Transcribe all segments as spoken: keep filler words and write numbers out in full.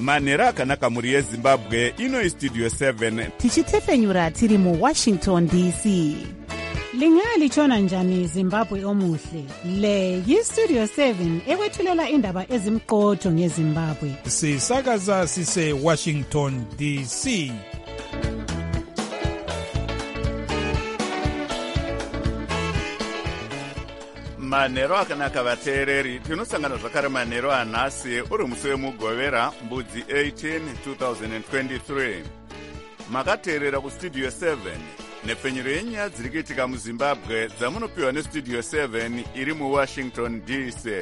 manhero akanaka mhuri yezimbabwe. Ino istudio seven tichitefenyura tiri muwashington D C. Lingalitshona njani Zimbabwe omuhle? Le yistudio seven ekwethulela indaba ezimqotho ngeZimbabwe. Sisakaza sise Washington D C. manhero akanaka vateereri. Tinosangana zvakare manhero anhasi uri musi wemugovera mbudzi eighteen two thousand twenty-three. Makateerera kustudio seven nepfenyuro yenyaya dziri kuitika muzimbabwe dzamunopiwa nestudio seven iri muwashington D C.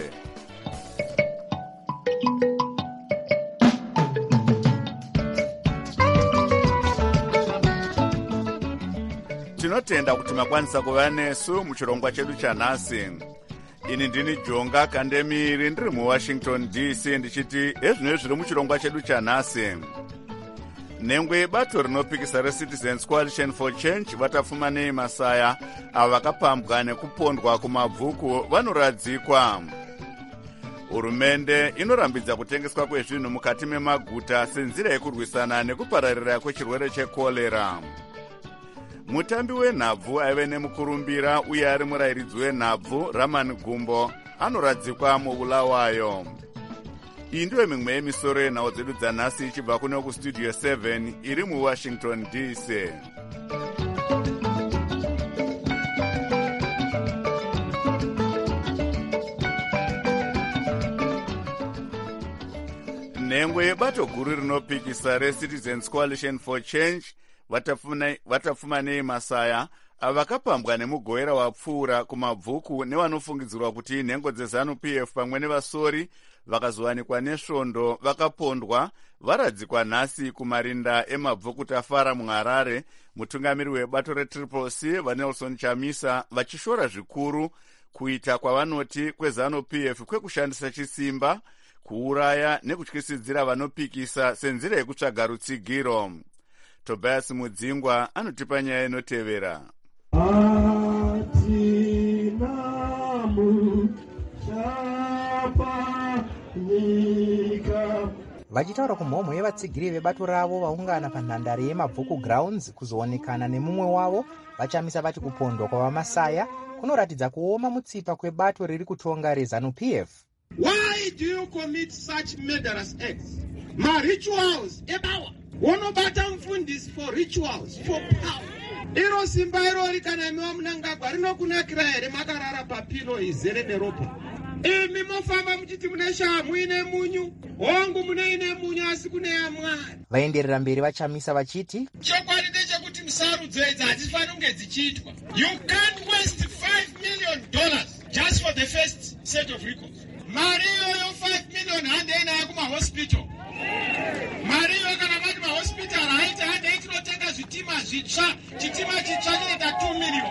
Tinotenda kuti makwanisa kuva nesu muchirongwa chedu chanhasi. Ini ndini Jonga Kandemiri ndiri muwashington D C ndichiti ezvinoi zviri muchirongwa chedu chanhasi. Nengwe yebato rinopikisa reCitizens Coalition for Change vatapfuma nei Masaya avo vakapambwa nekupondwa kumabvuku vanoradzikwa. Hurumende inorambidza kutengeswa kwezvinhu mukati memaguta senzira yekurwisana nekupararira kwechirwere chekolera. Mutambi wenhabvu aive nemukurumbira uye ari murayiridzi wenhabvu Raman Gumbo anoradzikwa muBulawayo. Iyi ndiyo mimwe yemisoro yenhau dzedu dzanhasi ichibva kuno kustudio seven iri muwashington D C. Nhengwe yebato guru rinopikisa reCitizens Coalition for Change vatapfuma nei Masaya ava vakapambwa nemugovera wapfuura kumabvuku nevanofungidzirwa kuti nhengo dzeZANU P F pamwe nevasori vakazowanikwa nesvondo vakapondwa varadzikwa nhasi kumarinda emabvuku Tafara muHarare. Mutungamiri webato reTriple C vaNelson Chamisa vachishora zvikuru kuita kwavanoti kweZANU P F kwekushandisa chisimba kuuraya nekutyisidzira vanopikisa senzira yekutsvaga rutsigiro. Tobias Mudzingwa anotipa nyaya inotevera. Vachitaura kumhomho yevatsigiri vebato ravo vaungana panhandare yemabvuku grounds kuzoonekana nemumwe wavo, vachamisa vati kupondwa kwavaMasaya kunoratidza kuoma mutsipa kwebato riri kutonga reZANU P F. Why do you commit such murderous acts? Ma rituals ebawa wonobata mfundisi for rituals for power. Iro simba iro rikanamiwa munangagwa rinokunakira here makarara papilo izere neropa. Imi mofamba muchiti mune shamu ine munyu, hongu mune ine munyu asi kune yaMwari. Vaenderera mberi vachamisa vachiti chokwadi ndechekuti misarudzo idzi hadzifani kunge dzichiitwa. You can't waste five million dollars just for the first set of records. Mari iyoyo five million handeinayo kumahospital. Mari iyoyo kana vati mahospital haiti handei tinotenga zvitima zvitsva, chitima chitsva chinoita two million.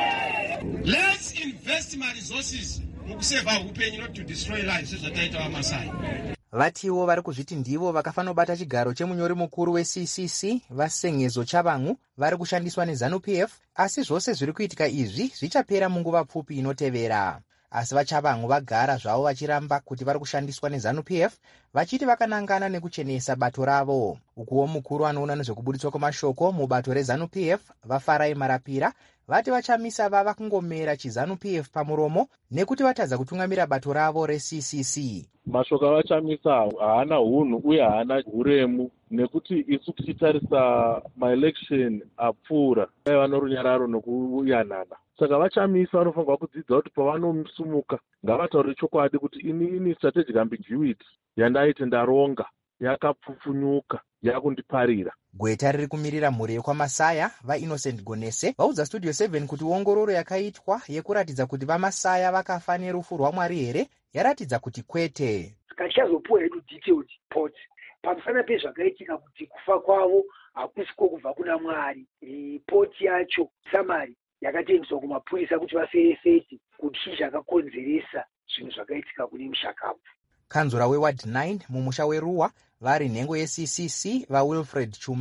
Let's invest my resources mukuseva upenyu, not to destroy lives sezvataita vaMasai. Vatiwo vari kuzviti ndivo vakafanobata chigaro chemunyori mukuru weC C C vaSengezo Chavangu vari kushandiswa neZANU P F, asi zvose zviri kuitika izvi zvichapera munguva pfupi inotevera. Asi vaChavangu vagara zvavo vachiramba kuti vari kushandiswa neZANU P F, vachiti vakanangana nekuchenesa bato ravo. Ukuwo mukuru anoona nezvekubuditswa kwemashoko mubato reZANU P F vaFarai Marapira vati vachamisa vava kungomera chiZANU P F pamuromo nekuti vatadza kutungamira bato ravo reC C C. Mashoko avachamisa haana unhu uye haana uremu, nekuti isu tichitarisa maelection apfuura aiva norunyararo nokuyanana. Saka vachamisa vanofanirwa kudzidza kuti pavanosumuka ngavataure chokwadi kuti ini ini strategic ambiguity yandaiti ndaronga yakapfupfunyuka yakundiparira. Gweta riri kumirira mhuri yekwaMasaya vaInnocent Gonese vaudza Studio seven kuti ongororo yakaitwa yekuratidza kuti vaMasaya vakafa nerufu rwaMwari here yaratidza kuti kwete. Tichazopuwa hedu detailed report pamusana pezvakaitika kuti kufa kwavo hakusiko kubva kuna Mwari. Report yacho summary yakatengeswa kumapurisa kuti vaferefete kuti chii chakakonzeresa zvinhu zvakaitika kune Mushakapu. Kanzura weWard nine mumusha weRuwa vari nhengo yeC C C vaWilfred Chuma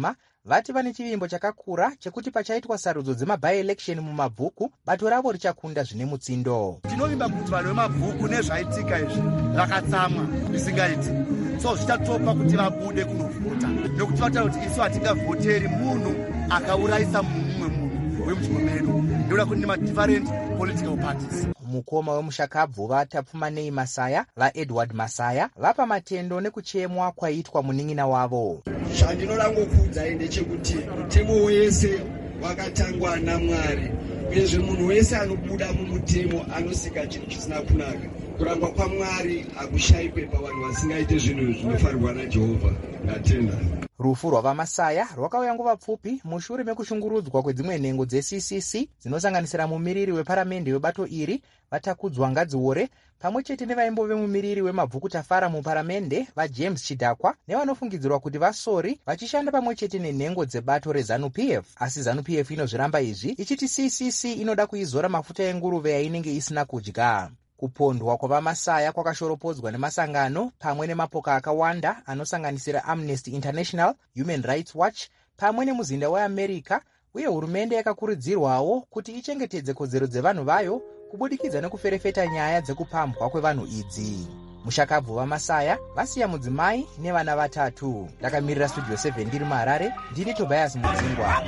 vati vane chivimbo chakakura chekuti pachaitwa sarudzo dzemabi-election mumabhuku bato ravo richakunda zvine mutsindo. Tinovimba kuti vanhu vemabhuku nezvaitika izvi rakatsamwa zvisingaiti, so zvichatopa kuti vabude kunovhota nekuti vataura kuti isu hatingavhoteri munhu akaurayisa mumwe munhu wemudzimwe medu. Ndoda kuti nemadifferent political parties. Mukoma wemushakabvu vatapfumanei Masaya vaEdward Masaya vapa matendo nekuchemwa kwaitwa munin'ina wavo. Zvandinoda ngokudza ndechekuti mutemo wese wakatangwa naMwari, uyezve munhu wese anobuda mumutemo anosika chinhu chisina kunaka. Kurangwa kwaMwari hakushayikwe pavanhu vasingaite zvinhu zvinofanirwa naJehovha. Ndatenda. Rufu rwavaMasaya rwakauya nguva pfupi mushure mekushungurudzwa kwedzimwe nhengo dze-C C C dzinosanganisira mumiriri weparamende webato iri Vatakudzwa Ngadziore pamwe chete nevaimbove mumiriri wemabvuku tafara muparamende vaJames Chidakwa nevanofungidzirwa kuti vasori vachishanda pamwe chete nenhengo dzebato reZANU-P F. Asi ZANU-P F inozviramba izvi ichiti C C C inoda kuizora mafuta enguruve yainenge isina kudya. Kupondwa kwavaMasaya kwakashoropodzwa nemasangano pamwe nemapoka akawanda anosanganisira Amnesty International, Human Rights Watch pamwe nemuzinda weAmerica, uye hurumende yakakurudzirwawo kuti ichengetedze kodzero dzevanhu vayo kubudikidza nekuferefeta nyaya dzekupambwa kwevanhu idzi. Mushakabvu vaMasaya vasiya mudzimai nevana vatatu. Ndakamirira Studio seven ndiri muHarare, ndini Tobias Mudzingwa.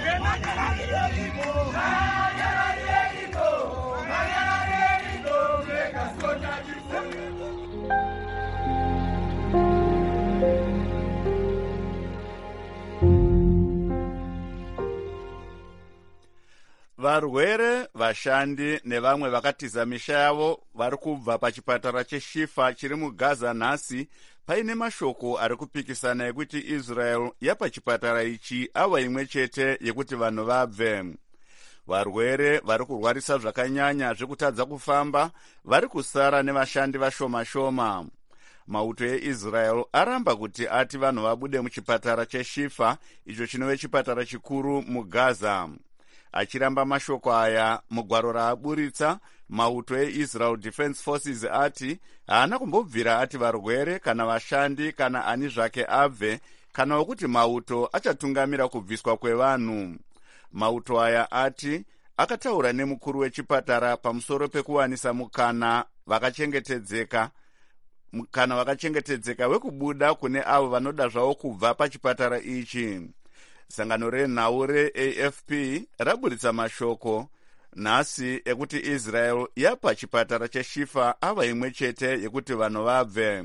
Varwere, vashandi nevamwe vakatiza misha yavo vari kubva pachipatara cheShifa chiri muGaza nhasi paine mashoko ari kupikisana ekuti Israel yapa chipatara ichi ava imwe chete yekuti vanhu vabve. Varwere vari kurwarisa zvakanyanya zvekutadza kufamba vari kusara nevashandi vashoma-shoma. Mauto eIsrael aramba kuti ati vanhu vabude muchipatara cheShifa icho chinove chipatara chikuru muGaza. Achiramba mashoko aya mugwaro raaburitsa, mauto eIsrael Defense Forces ati haana kumbobvira ati varwere kana vashandi kana ani zvake abve, kana wekuti mauto achatungamira kubviswa kwevanhu. Mauto aya ati akataura nemukuru wechipatara pamusoro pekuwanisa mukana vakachengetedzeka mukana vakachengetedzeka wekubuda kune avo vanoda zvavo kubva pachipatara ichi. Sangano renhau reA F P raburitsa mashoko nhasi ekuti Israel yapa chipatara cheShifa ava imwe chete yekuti vanhu vabve.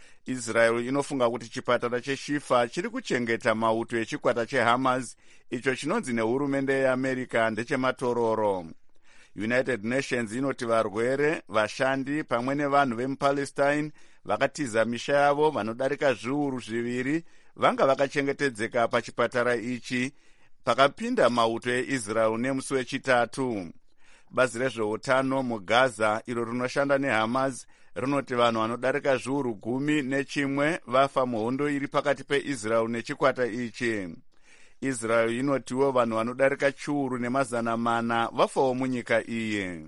Israel inofunga kuti chipatara cheShifa chiri kuchengeta mauto echikwata cheHamas icho chinonzi nehurumende yeAmerica ndechematororo. United Nations inoti varwere, vashandi pamwe nevanhu vemuPalestine vakatiza misha yavo vanodarika zviuru zviviri vanga vakachengetedzeka pachipatara ichi pakapinda mauto eIsrael nemusi wechitatu. Bazi rezveutano muGaza iro rinoshanda neHamas rinoti vanhu vanodarika zviuru gumi nechimwe vafa muhondo iri pakati peIsrael nechikwata ichi. Israel inotiwo vanhu vanodarika chiuru nemazana mana vafawo munyika iyi.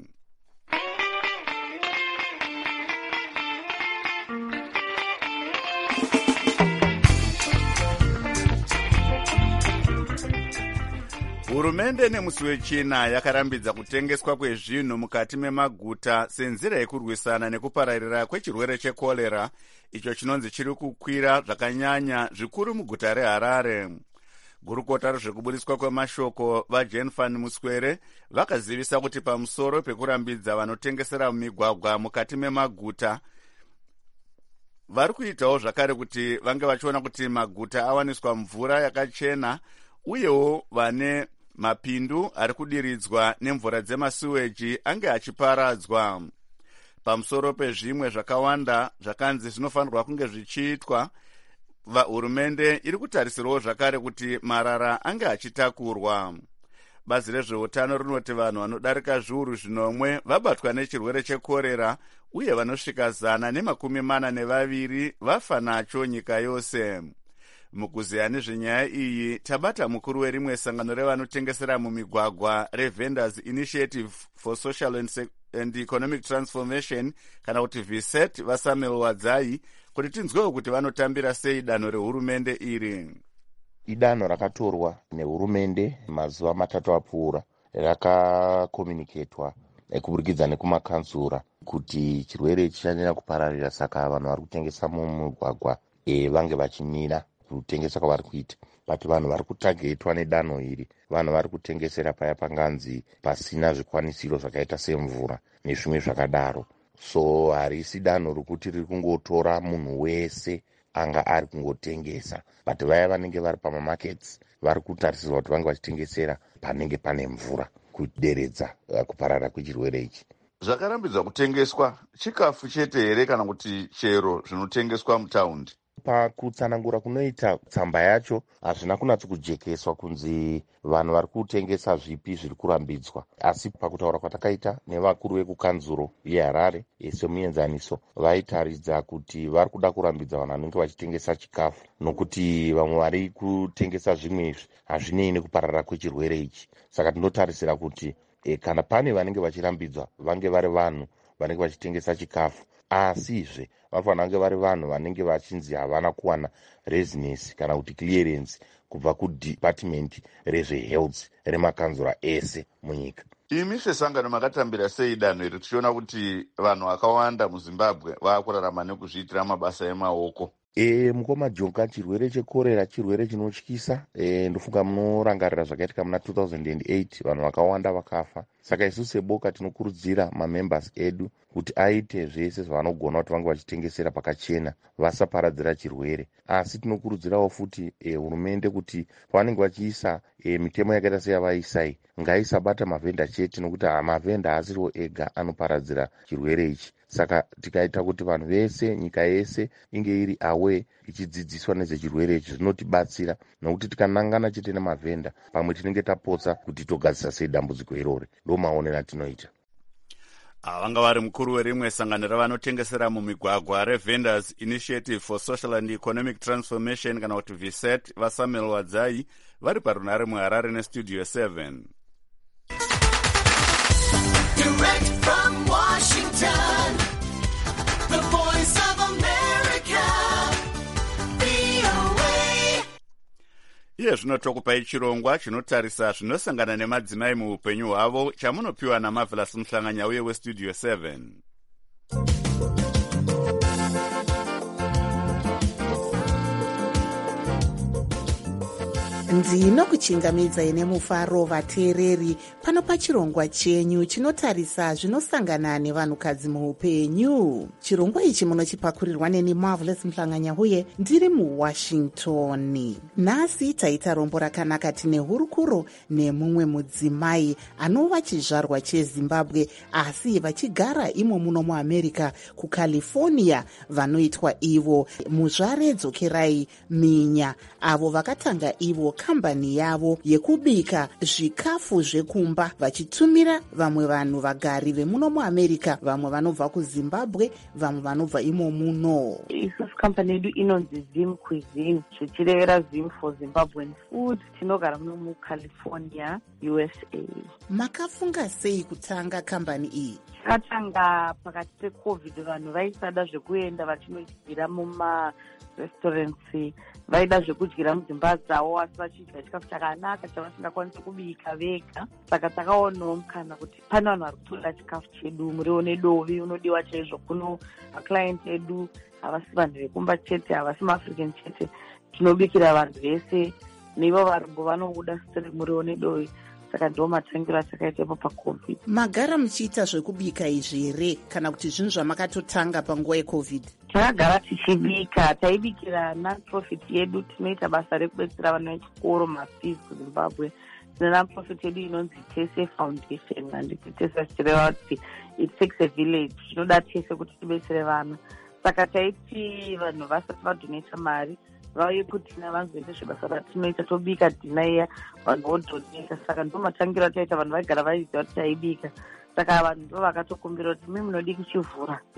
Hurumende nemusi wechina yakarambidza kutengeswa kwezvinhu mukati memaguta senzira yekurwisana nekupararira kwechirwere chekolera icho chinonzi chiri kukwira zvakanyanya zvikuru muguta reHarare. Gurukota rezvekuburiswa kwemashoko vaJane van Muswere vakazivisa kuti pamusoro pekurambidza vanotengesera mumigwagwa mukati memaguta vari kuitawo zvakare kuti vange vachiona kuti maguta awaniswa mvura yakachena uyewo vane mapindu ari kudiridzwa nemvura dzemasiweji ange achiparadzwa. Pamusoro pezvimwe zvakawanda zvakanzi zvinofanirwa kunge zvichiitwa, hurumende iri kutarisirawo zvakare kuti marara ange achitakurwa. Bazi rezveutano rinoti vanhu vanodarika zviuru zvinomwe vabatwa nechirwere chekorera uye vanosvika zana nemakumi mana nevaviri vafa nacho nyika yose. Mukuziya nezvenyaya iyi tabata mukuru werimwe sangano revanotengesera mumigwagwa reVendors Initiative for Social and, and Economic Transformation kana kuti V S E T vaSamuel Wadzai kuti tinzwewo kuti vanotambira sei danho rehurumende iri. Idanho rakatorwa nehurumende mazuva matatu apfuura, rakakomuniketwa kuburikidza nekumakansura kuti chirwere chichanyanya kupararira, saka vanhu vari kutengesa mumugwagwa e, vange vachimira kutengesa kwavari kuita. But vanhu vari kutagetwa nedanho iri, vanhu vari kutengesera paya panganzi pasina zvikwanisiro zvakaita semvura nezvimwe zvakadaro. So harisi danho rokuti riri kungotora munhu wese anga ari kungotengesa, but vaya vanenge vari pamamakets vari kutarisirwa kuti vange vachitengesera panenge pane mvura kuderedza uh, kuparara kwechirwere ichi. Zvakarambidzwa kutengeswa chikafu chete here kana kuti chero zvinotengeswa mutaundi? Pakutsanangura kunoita tsamba yacho hazvina kunatsikujekeswa kunzi vanhu vari kutengesa zvipi zviri kurambidzwa, asi pakutaura kwatakaita nevakuru vekukanzuro yeHarare semuenzaniso vaitaridza kuti vari kuda kurambidza vanhu vanenge vachitengesa chikafu, nokuti vamwe vari kutengesa zvimwe izvi hazvinei nekuparara kwechirwere ichi. Saka tinotarisira kuti e, kana pane vanenge vachirambidzwa vange vari vanhu vanenge vachitengesa chikafu, asizve vanofanira kunge vari vanhu vanenge vachinzi havana kuwana residence kana kuti clearance kubva kudepartment rezvehealth remakanzura ese munyika. Imi sesangano makatambira sei danho iri, tichiona kuti vanhu vakawanda muZimbabwe vakurarama nekuzviitira mabasa emaoko? E, mukoma Jonga, chirwere chekorera chirwere chinotyisa. E, ndofunga munorangarira zvakaitika muna two thousand eight, vanhu vakawanda vakafa. Saka isu seboka tinokurudzira mamembers edu kuti aite zvese zvavanogona kuti vange vachitengesera pakachena, vasaparadzira chirwere. Asi tinokurudzirawo futi e, hurumende kuti pavanenge vachiisa e, mitemo yakaita seyavaisai, ngaisabata mavhenda chete, nokuti mavhenda haasiriwo ega anoparadzira chirwere ichi. Saka tikaita kuti vanhu vese, nyika yese inge iri awe ichidzidziswa nezvechirwere ichi, zvinotibatsira, nokuti tikanangana chete nemavhenda pamwe tinenge tapotsa kuti togadzisa sei dambudziko irori. Ndo maonero atinoita. Vanga vari mukuru werimwe sangano ravanotengesera mumigwagwa reVendors Initiative for Social and Economic Transformation kana kuti V S E T vaSamuel Wadzai vari parunare muHarare nestudio seven. Direct from Washington, the voice of America, V O A. Iye zvino tokupai chirongwa chinotarisa zvinosangana nemadzimai muupenyu hwavo chamunopiwa naMarvelous Muhlanganya uye westudio seven. ndinokuchingamidzai nemufaro vateereri pano pachirongwa chenyu chinotarisa zvinosangana nevanhukadzi muupenyu. Chirongwa ichi munochipakurirwa neni Marvelous Muhlanganya uye ndiri muWashington. Nhasi taita rombo rakanaka tine hurukuro nemumwe mudzimai anova chizvarwa cheZimbabwe asi vachigara imo muno muAmerica kuCalifornia, vanoitwa ivo muzvare dzokerai minya, avo vakatanga ivo kambani yavo yekubika zvikafu zvekumba vachitumira vamwe vanhu vagari vemuno muAmerica, vamwe vanobva kuZimbabwe, vamwe vanobva imo muno. Isusu kambani yedu inonzi Zim Cuisine, zvichirevera Zim for Zimbabwean Food. Tinogara muno muCalifornia, U S A. Makafunga sei kutanga kambani iyi? Takatanga pakati peCovid, vanhu vaisada zvekuenda vachinodyira muma restaurants, vaida zvekudyira mudzimba dzavo asi vachidya chikafu chakanaka chavasingakwanisi kubika vega. Saka takaonawo mukana kuti pane vanhu vari kutoda chikafu chedu, muriwo nedovi unodiwa chaizvo kuno. Maclient edu havasi vanhu vekumba chete, havasi maAfrican chete, tinobikira vanhu vese, neivo varombo vanobuda siri muriwo nedovi. Saka ndo matangiro atakaitepo paCovid. Magara muchiita zvekubika izvi here kana kuti zvinhu zvamakatotanga panguva yeCovid? Takagara tichibika, taibikira non-profit yedu. Tinoita basa rekubetsera vana vechikoro mafees kuZimbabwe. Tine non-profit yedu inonzi Tese Foundation, handiti Tese achireva kuti it takes a village, zvinoda tese kuti tibetsere vana. Saka taiti vanhu vasati vadoneta mari vauye kuti vanzoita zvebasa ratinoita, tobika dhina iya vanhu vodoneta. Saka ndo matangiro ataita, vanhu vaigara vaiziva kuti taibika. Saka vanhu ndo vakatokumbira kuti mi munodi kuchivhura.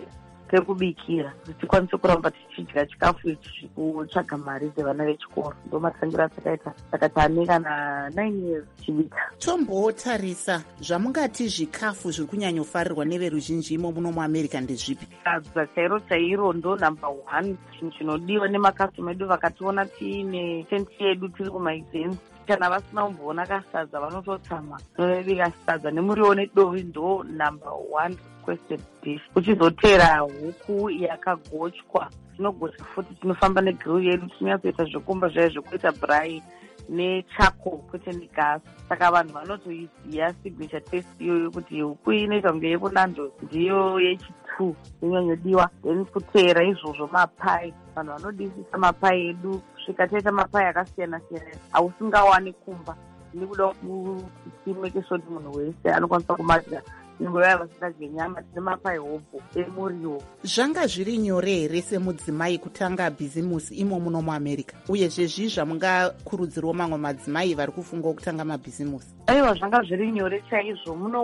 kekubikira kuti tikwanise kuramba tichidya chikafu ichi kutsvaga mari dzevana vechikoro. Ndo matangiro atakaita saka tane kana nine years tichibika. Tombotarisa zvamungati zvikafu zviri kunyanyofarirwa neveruzhinji imo muno muamerica ndezvipi? Sadza chairo chairo ndo number one chinhu chinodiwa nemakastoma edu vakationa tiine tenti yedu tiri kumaevents. Kana vasina kumboona kasadza vanototsamwa. Tinovika sadza nemuriwo nedovi ndo number one requested dish. Uchizotera huku yakagochwa. Tinogocha futi tinofamba negrill yedu tinyatsoita zvekumba zvaya zvekuita braai nechako kwete negasi. Saka vanhu vanotoiziya signature taste iyoyo kuti huku inoita kunge yekunando ndiyo yechitu inonyodiwa. Then kutera izvozvo mapai. Vanhu vanodisisa mapai edu kusvika taita mapai akasiyana siyana ausingawani kumba. Ndikuda kuti make sure kuti munhu wese anokwanisa kumadya. Nguva vasingadye nyama tine mapai hopo emuriwo. Zvanga zviri nyore here semudzimai kutanga bhizimusi imo muno muamerica? Uyezve zvii zvamungakurudzirwa mamwe madzimai vari kufunga kutanga mabhizimusi? Aiwa, zvanga zviri nyore chaizvo. Muno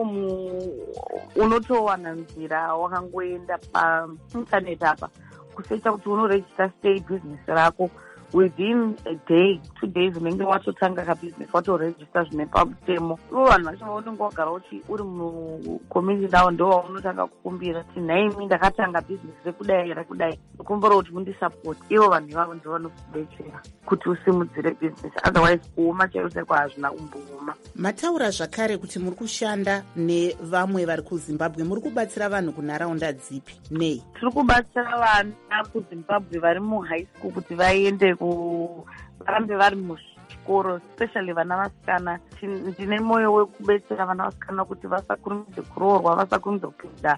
unotowana nzira wakangoenda paintaneti apa kusecha kuti unoregister state business rako. Within a day, two days, unenge watotanga kabhizinesi watoregister zvine pamutemo. Ivo vanhu vacho vaunenge wagara uchi uri mucommunity nawo ndo vaunotanga kukumbira kuti nhaimi ndakatanga bhizinesi rekudai rekudai ndikumbira kuti mundisapoti. Ivo vanhu ivavo ndo vanokudetsera kuti usimudzire bhizinesi, otherwise kuoma chaivo chaiko hazvina kumbooma. Mataura zvakare kuti muri kushanda nevamwe vari kuZimbabwe. Muri kubatsira vanhu kunharaunda dzipi nei? Tiri kubatsira vana kuZimbabwe vari muhigh school kuti vaende varambe vari muzvikoro, especially vana vasikana. Ndine mwoyo wekubetsera vana vasikana kuti vasakurumidze kuroorwa, vasakurumidze kupinda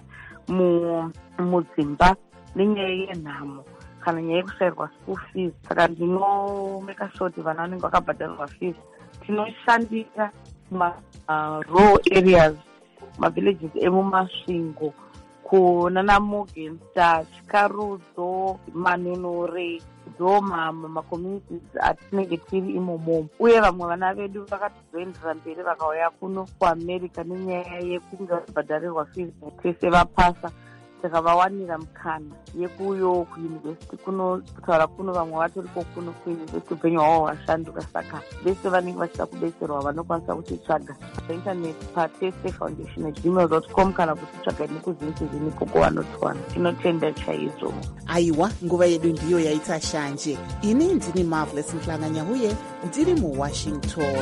mudzimba nenyaya yenhamo kana nyaya yekushayirwa school fees. Saka ndinomeka sure kuti vana vanenge vakabhadharirwa fees. Tinoshandira maraw areas, mavillages emumasvingo, kunana Mugensta, Chikarudzo, Manunure, Doma, macommunities atinenge tiri imomo. Uye vamwe vana vedu vakatizoendera mberi vakauya kuno kuamerica nenyaya yekunge vabhadharirwa fees tese vapasa. Saka vawanira mukana yekuyo kuyunivhesiti kuno, kutaura kuno vamwe vatoriko kuno kuyunivhesiti upenyu hwavo hwashanduka. Saka vese vanenge vachida kubetserwa vanokwanisa kutitsvaga paintaneti patese foundation at gmail dot com kana kutitsvaga nekuzinsi zviniko vanotiwana. Tinotenda chaizvo. Aiwa, nguva yedu ndiyo yaita shanje. Ini ndini Marvelous Mhlanganya uye ndiri muWashington.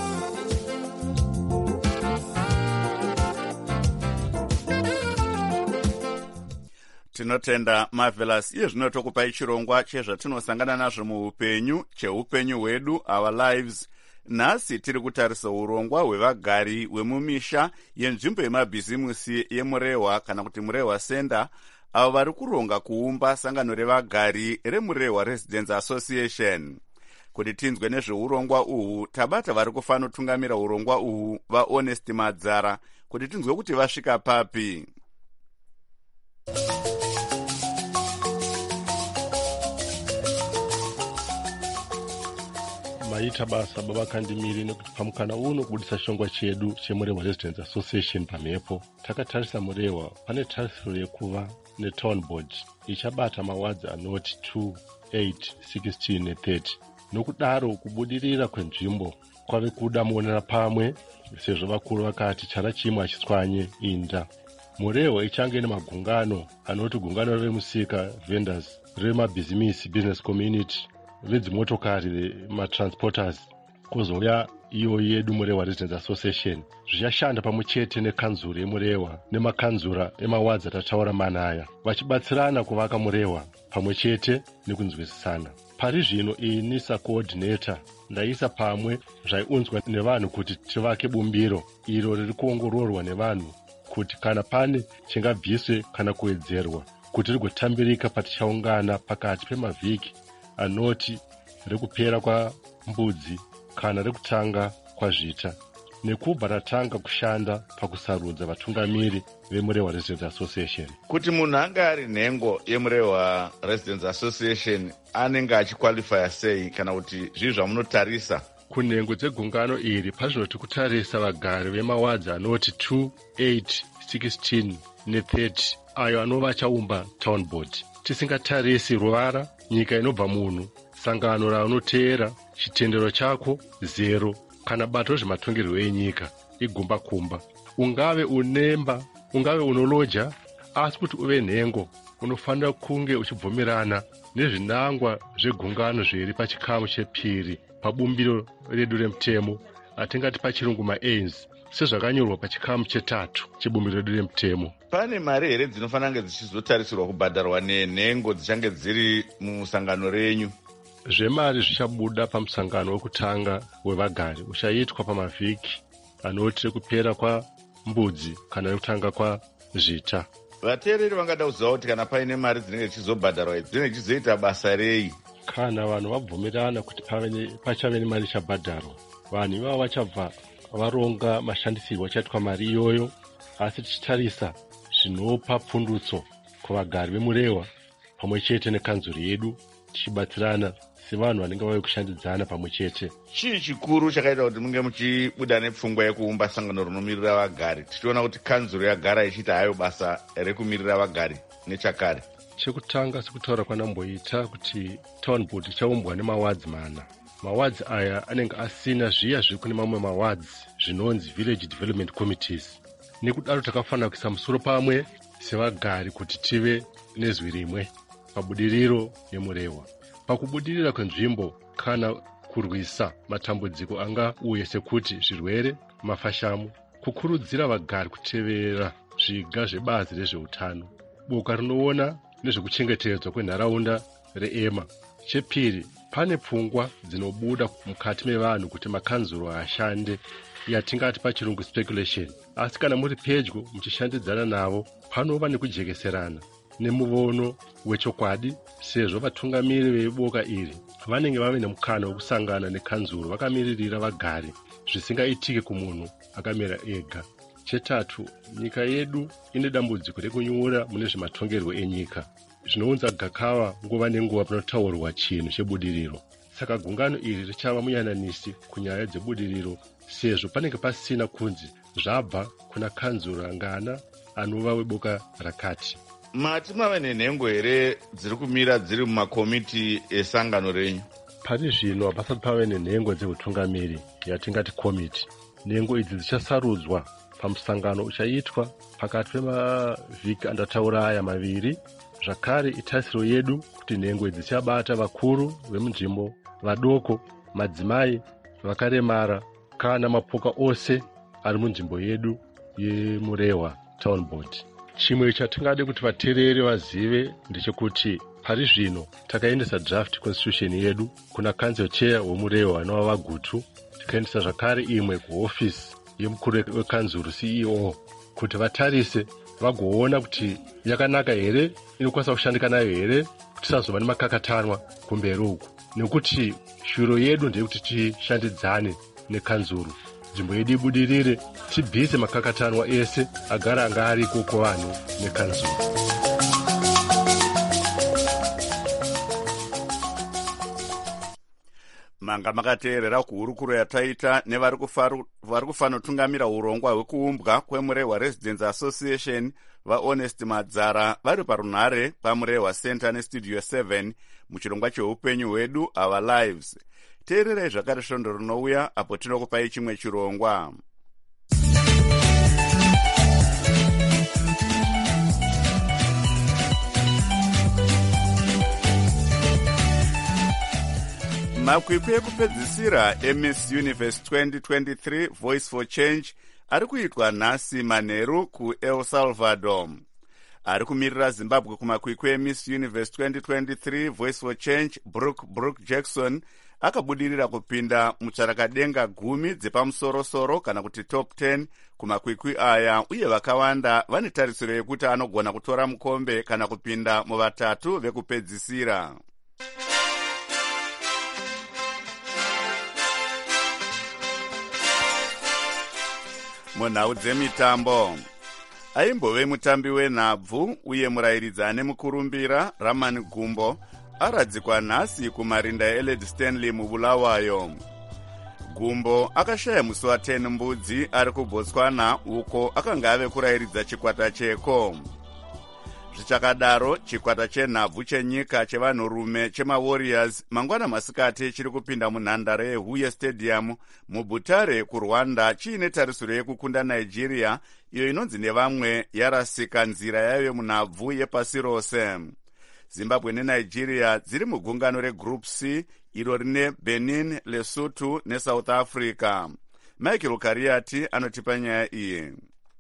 Tinotenda Marvelous. Iye zvino tokupai chirongwa chezvatinosangana nazvo muupenyu, cheupenyu hwedu, our lives. Nhasi tiri kutarisa urongwa hwevagari wemumisha yenzvimbo yemabhizimusi yemurehwa kana kuti murehwa center, avo vari kuronga kuumba sangano revagari remurehwa Residents Association. Kuti tinzwe nezveurongwa uhu, tabata vari kufanotungamira urongwa uhu vaHonest Madzara kuti tinzwe kuti vasvika papi. Maita basa babakandimiri nekuti pamukana uno kubudisa chirongwa chedu chemurehwa Residents Association pamhepo. Takatarisa murehwa pane tarisiro yekuva netown board ichabata mawadzi anoti two, eight, sixteen nethirty. Nokudaro kubudirira kwenzvimbo kwave kuda muonera pamwe sezvo vakuru vakati chara chimwe achitswanye inda. Murehwa ichange nemagungano anoti gungano remusika vendors, remabhizimisi business community, vedzimotokari matransporters, kwozouya iyo yedu murehwa Residents Association. Zvichashanda pamwe chete nekanzuro yemurehwa nemakanzura emawadzi atataura manaya, vachibatsirana kuvaka murehwa pamwe chete nekunzwisisana. Pari zvino ini sacoordinator ndaisa pamwe zvaiunzwa nevanhu kuti tivake bumbiro iro riri kuongororwa nevanhu kuti kana pane chingabviswe kana kuwedzerwa kuti rigotambirika patichaungana pakati pemavhiki anoti rekupera kwambudzi kana rekutanga kwazvita. Nekubva ratanga kushanda pakusarudza vatungamiri vemurehwa Residents Association. Kuti munhu anga ari nhengo yemurehwa Residents Association anenge achiqualifya sei kana kuti zvii zvamunotarisa? Kunhengo dzegungano iri pazvinoti kutarisa vagari vemawadzi anoti two, eight, sixteen nethirty ayo anova achaumba town board. Tisingatarisi ruvara, nyika inobva munhu, sangano raunoteera, chitendero chako zero, kana bato rezvematongerwo enyika igumba kumba. Ungave unemba, ungave unoloja, asi kuti uve nhengo unofanira kunge uchibvumirana nezvinangwa zvegungano zviri pachikamu chepiri pabumbiro redu remutemo atingati pachirungu ma-Ains sezvakanyorwa pachikamu chetatu chebumbiro redu remutemo. Pane mari here dzinofanira kunge dzichizotarisirwa kubhadharwa nenhengo dzichange dziri musangano renyu? Zvemari zvichabuda pamusangano wekutanga wevagari uchaitwa pamavhiki anoti rekupera kwambudzi kana rekutanga kwazvita. Vateereri vangada kuziva kuti kana paine mari dzinenge dzichizobhadharwa idzi dzinenge dzichizoita basa rei? Kana vanhu vabvumirana kuti pachave nemari ichabhadharwa, vanhu ivavo vachabva varonga mashandisirwo achaitwa mari iyoyo, asi tichitarisa zvinopa pfundutso kuvagari vemurehwa pamwe chete nekanzuri yedu, tichibatsirana sevanhu vanenge vauya kushandidzana pamwe chete. Chii chikuru chakaita kuti munge muchibuda nepfungwa yekuumba sangano rinomirira vagari? Tichiona kuti kanzuro yagara ichiita hayo basa rekumirira vagari nechakare. Chekutanga sekutaura kwanamboita kuti town board ichaumbwa nemawadzi mana. Mawadzi aya anenge asina zviya zviri kune mamwe mawadzi zvinonzi village development committees. Nekudaro takafanira kuisa musoro pamwe sevagari kuti tive nezwi rimwe pabudiriro yemurehwa. Pakubudirira kwenzvimbo kana kurwisa matambudziko angauye sekuti zvirwere, mafashamu, kukurudzira vagari kutevera zviga zvebazi rezveutano, boka rinoona nezvekuchengetedzwa kwenharaunda reEMA. Chepiri, pane pfungwa dzinobuda mukati mevanhu kuti makanzuro ashande, yatingati pachirungu speculation. Asi kana muri pedyo muchishandidzana navo, panova nekujekeserana nemuvono wechokwadi, sezvo vatungamiri veiboka iri vanenge vave nemukana wekusangana nekanzuro vakamiririra vagari zvisingaitike kumunhu akamira ega. Chetatu, nyika yedu ine dambudziko rekunyura mune zvematongerwo enyika. Zvinounza gakava nguva nenguva panotaurwa chinhu chebudiriro. Saka gungano iri richava muyananisi kunyaya dzebudiriro, sezvo panenge pasina kunzi zvabva kuna kanzuro angana anova weboka rakati. Mati mave nenhengo here dziri kumira dziri mumakomiti esangano renyu? Pari zvino hapasati pave nenhengo dzeutungamiri yatingati komiti. Nhengo idzi dzichasarudzwa pamusangano uchaitwa pakati pemavhiki andataura aya maviri. Zvakare itarisiro yedu kuti nhengo idzi dzichabata vakuru vemunzvimbo, vadoko, madzimai, vakaremara kana mapoka ose ari munzvimbo yedu yemurehwa town board. Chimwe chatingade kuti vateereri vazive ndechekuti pari zvino takaendesa draft constitution yedu kuna council chair wemurehwa anova vagutu, tikaendesa zvakare imwe kuofisi yemukuru wekanzuro C E O kuti vatarise vagoona kuti yakanaka here, inokwanisa kushandika nayo here, kuti tisazova nemakakatanwa kumberi uku. Nekuti shuro yedu ndeyekuti tishandidzane nekanzuro, nzvimbo yedu ibudirire, tibvise makakatanwa ese agara anga ariko kuvanhu nekanzuro. Manga makateerera kuhurukuro yataita nevari kufanotungamira urongwa hwekuumbwa kwemurehwa Residents Association vaHonest Madzara vari parunhare pamurehwa Center nestudio seven muchirongwa cheupenyu hwedu Our Lives. Teererai zvakare svondo rinouya apo tinokupai chimwe chirongwa. Makwikwi ekupedzisira eMiss Universe twenty twenty-three Voice for Change ari kuitwa nhasi manheru kuEl Salvador. Ari kumirira Zimbabwe kumakwikwi eMiss Universe twenty twenty-three Voice for Change, Brooke Brooke Jackson akabudirira kupinda mutsvarakadenga gumi dzepamusorosoro kana kuti top ten kumakwikwi aya, uye vakawanda vane tarisiro yekuti anogona kutora mukombe kana kupinda muvatatu vekupedzisira. Munhau dzemitambo, aimbove mutambi wenhabvu uye murayiridzi ane mukurumbira Raman Gumbo aradzikwa nhasi kumarinda eLed Stanley mubulawayo. gumbo akashaya musi wa ten mbudzi ari kubotswana uko akanga ave kurairidza chikwata cheko. Zvichakadaro, chikwata chenhabvu chenyika chevanhurume chemawarriors mangwana masikati chiri kupinda munhandare yehuye stadium mubhutare kurwanda chiine tarisiro yekukunda nigeria, iyo inonzi nevamwe yarasika nzira yayo munhabvu yepasi rose. Zimbabwe nenigeria dziri mugungano regroup C iro rine Benin, Lesotho neSouth Africa. Michael Kariati anotipa nyaya iyi.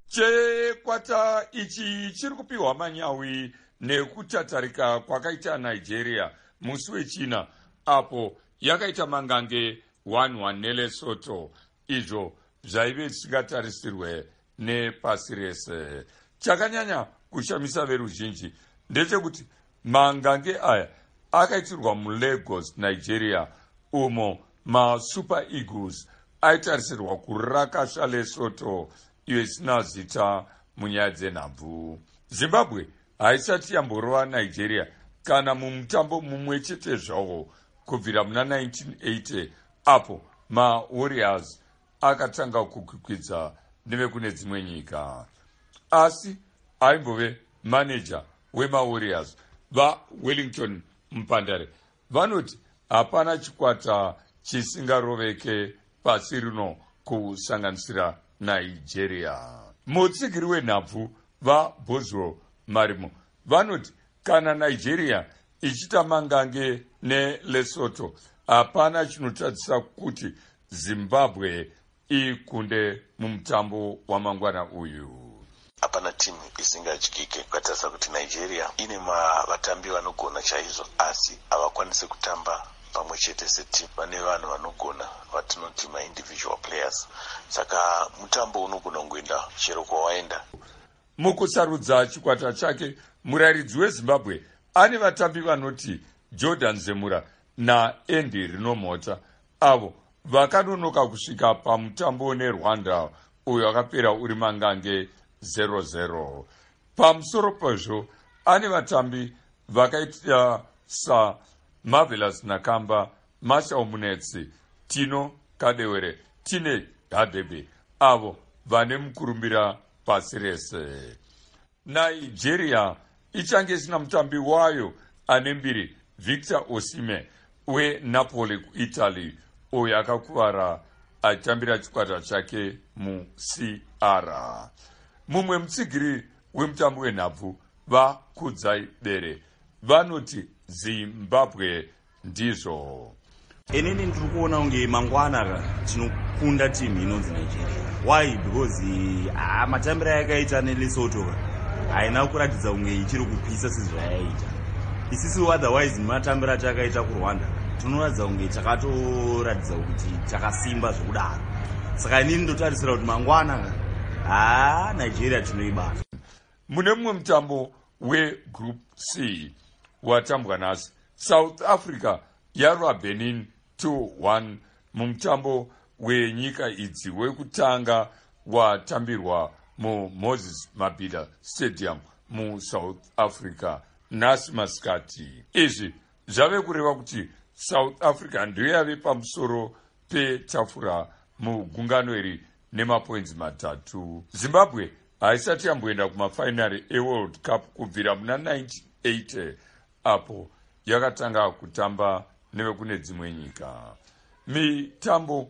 Chikwata ichi chiri kupiwa manyawi nekutatarika kwakaita Nigeria musi wechina, apo yakaita mangange one one neLesotho, izvo zvaive zvisingatarisirwe nepasi rese. Chakanyanya kushamisa veruzhinji ndechekuti mangange aya akaitirwa muLagos, Nigeria, umo maSuper Eagles aitarisirwa kurakasha Lesotho, iyo isina zita munyaya dzenhabvu. Zimbabwe haisati yamborova Nigeria kana mumutambo mumwe chete zvawo kubvira muna nineteen eighty, apo maWarriors akatanga kukwikwidza nevekune dzimwe nyika. Asi aimbove manager wemaWarriors vaWellington Mpandare vanoti hapana chikwata chisingaroveke pasi rino kusanganisira Nigeria. Mutsigiri wenhabvu vaBoswell Marimo vanoti kana Nigeria ichita mangange neLesotho, hapana chinotadzisa kuti Zimbabwe ikunde mumutambo wamangwana uyu. Hapana timu isingatyike, kutarisa kuti Nigeria ine vatambi vanogona chaizvo, asi havakwanisi kutamba pamwe chete setimu. Vane vanhu vanogona vatinoti ma-individual players, saka mutambo unogona kungoenda chero kwawaenda. Mukusarudza chikwata chake, murairidzi weZimbabwe ane vatambi vanoti Jordan Zemura naAndy Rinomhota, avo vakanonoka kusvika pamutambo neRwanda uyo wakapera uri mangange zero zero. Pamusoro pezvo ane vatambi vakaita sa Marvelous Nakamba, Marshall Munetsi, Tino Kadewere, Tine Hadebe, avo vane mukurumbira pasi rese. Nigeria ichange isina mutambi wayo ane mbiri, Victor Osimhen weNapoli kuItaly, uyo akakuvara achitambira chikwata chake muC R. Mumwe mutsigiri wemutambo wenhabvu vaKudzai Bere vanoti Zimbabwe ndizvo. Inini ndiri kuona kunge mangwana tinokunda timu inonzi Nigeria. Why? Because ah, matambira yakaita neLesotho haina kuratidza kunge ichiri kupisa sezvayaita. Isisi otherwise matambira takaita kuRwanda tinoratidza kunge takatoratidza kuti takasimba zvekudaro. Saka inini ndotarisira kuti mangwana ah Nigeria tinoibata. Mune mumwe mutambo weGroup C watambwa nhasi, South Africa yarwa Benin two one mumutambo wenyika idzi wekutanga watambirwa muMoses Mabhida Stadium muSouth Africa nhasi masikati. Izvi zvave kureva kuti South Africa ndiyo yave pamusoro petafura mugungano iri nemapoints matatu. Zimbabwe haisati yamboenda kumafainari eWorld Cup kubvira muna nineteen eighty, apo yakatanga kutamba nevekune dzimwe nyika. Mitambo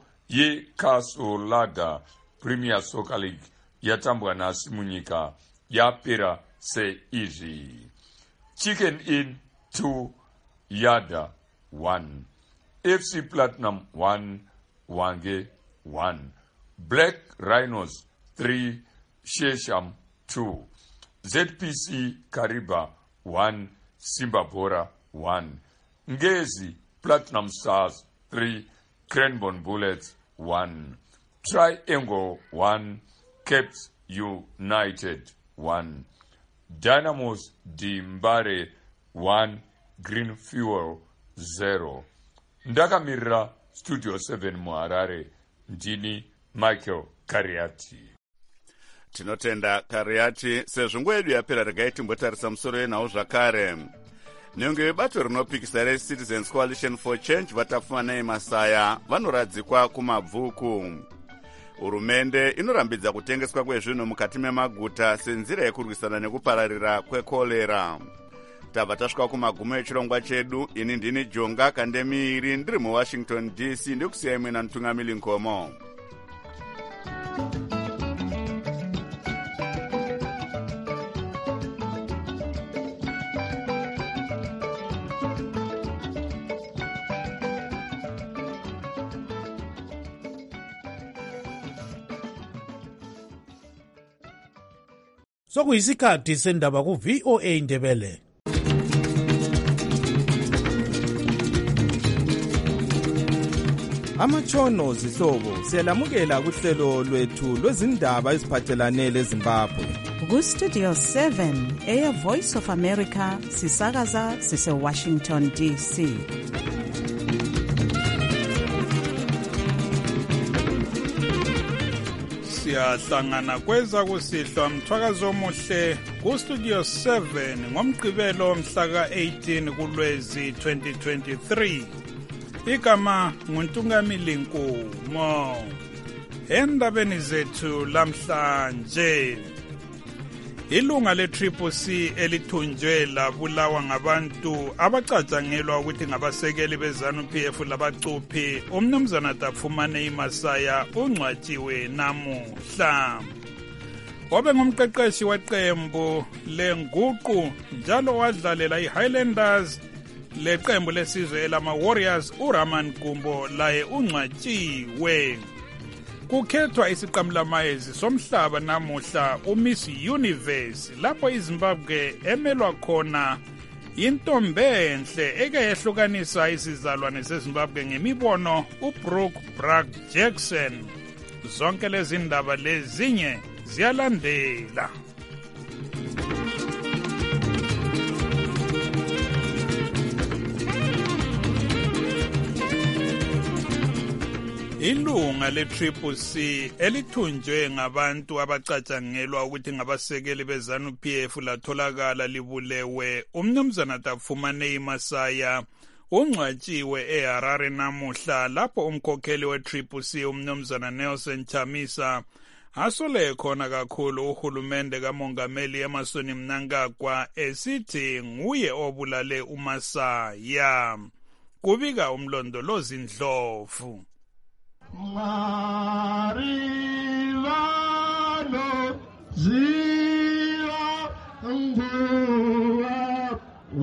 yeKasolada Premier Soccer League yatambwa nhasi munyika yapera seizvi: Chicken Inn two, Yada one, F C Platinum one, Wange one, Black Rhinos three, Shesham two, Z P C Kariba one, Simba Bora one, Ngezi Platinum Stars three, Cranbourne Bullets one, Triangle one, Caps United one, Dynamos Dimbare one, Green Fuel zero. Ndakamirira Studio seven muHarare, ndini Michael Kariati. Tinotenda Kariati sezvo nguva yedu yapera regai timbotarisa musoro yenhau zvakare. nhengo yebato rinopikisa reCitizens Coalition for Change vatapfuma nemasaya vanoradzikwa kumabvuku. Hurumende inorambidza kutengeswa kwezvinhu mukati memaguta senzira yekurwisana nekupararira kwekolera. Tabva tasvika kumagumo echirongwa chedu. Ini ndini Jonga Kandemiiri ndiri muWashington D C ndikusiya imwe namutungamiri Nkomo. Sokuyisikhathi sendaba ku V O A Ndebele. Amatshono zihlobo siyalamukela kuhlelo lwethu lwezindaba eziphathelane leZimbabwe. Ku Studio seven eya Voice of America sisakaza sise Washington D C. Siyahlangana kweza kusihlwa mthwakazo omuhle ku Studio seven ngomgqibelo mhla ka eighteen kuLwezi twenty twenty-three. Igama nguNtungamili Nkomo. Endabeni zethu lamhlanje, ilunga le-Triple C elithunjwe labulawa ngabantu abacatshangelwa ukuthi ngabasekeli be-ZANU-P F labacuphi, umnumzana Tafumane Masaya ungcwatshiwe namuhla. Wabe ngumqeqeshi weqembu lenguqu njalo wadlalela i-Highlanders leqembu lesizwe elama-Warriors uRaman Gumbo laye ungcwatshiwe. Kukhethwa isiqamulamayezi somhlaba namuhla uMiss Universe lapho iZimbabwe emelwa khona intombenhle eke yehlukanisa isizalwane seZimbabwe ngemibono uBrooke Bragg Jackson. Zonke lezi ndaba lezinye ziyalandela. Ilunga le-Triple C elithunjwe ngabantu abacatshangelwa ukuthi ngabasekeli be-ZANU-P F latholakala libulewe. Umnumzana Tafumane Masaya ungcwatshiwe eHarare namuhla lapho umkhokheli we-Triple C umnumzana Nelson Chamisa asole khona kakhulu uhulumende kaMongameli Emmerson Mnangagwa esithi nguye obulale uMasaya. Kubika umlondolozi Ndlovu. Marivalo ziwa nguwa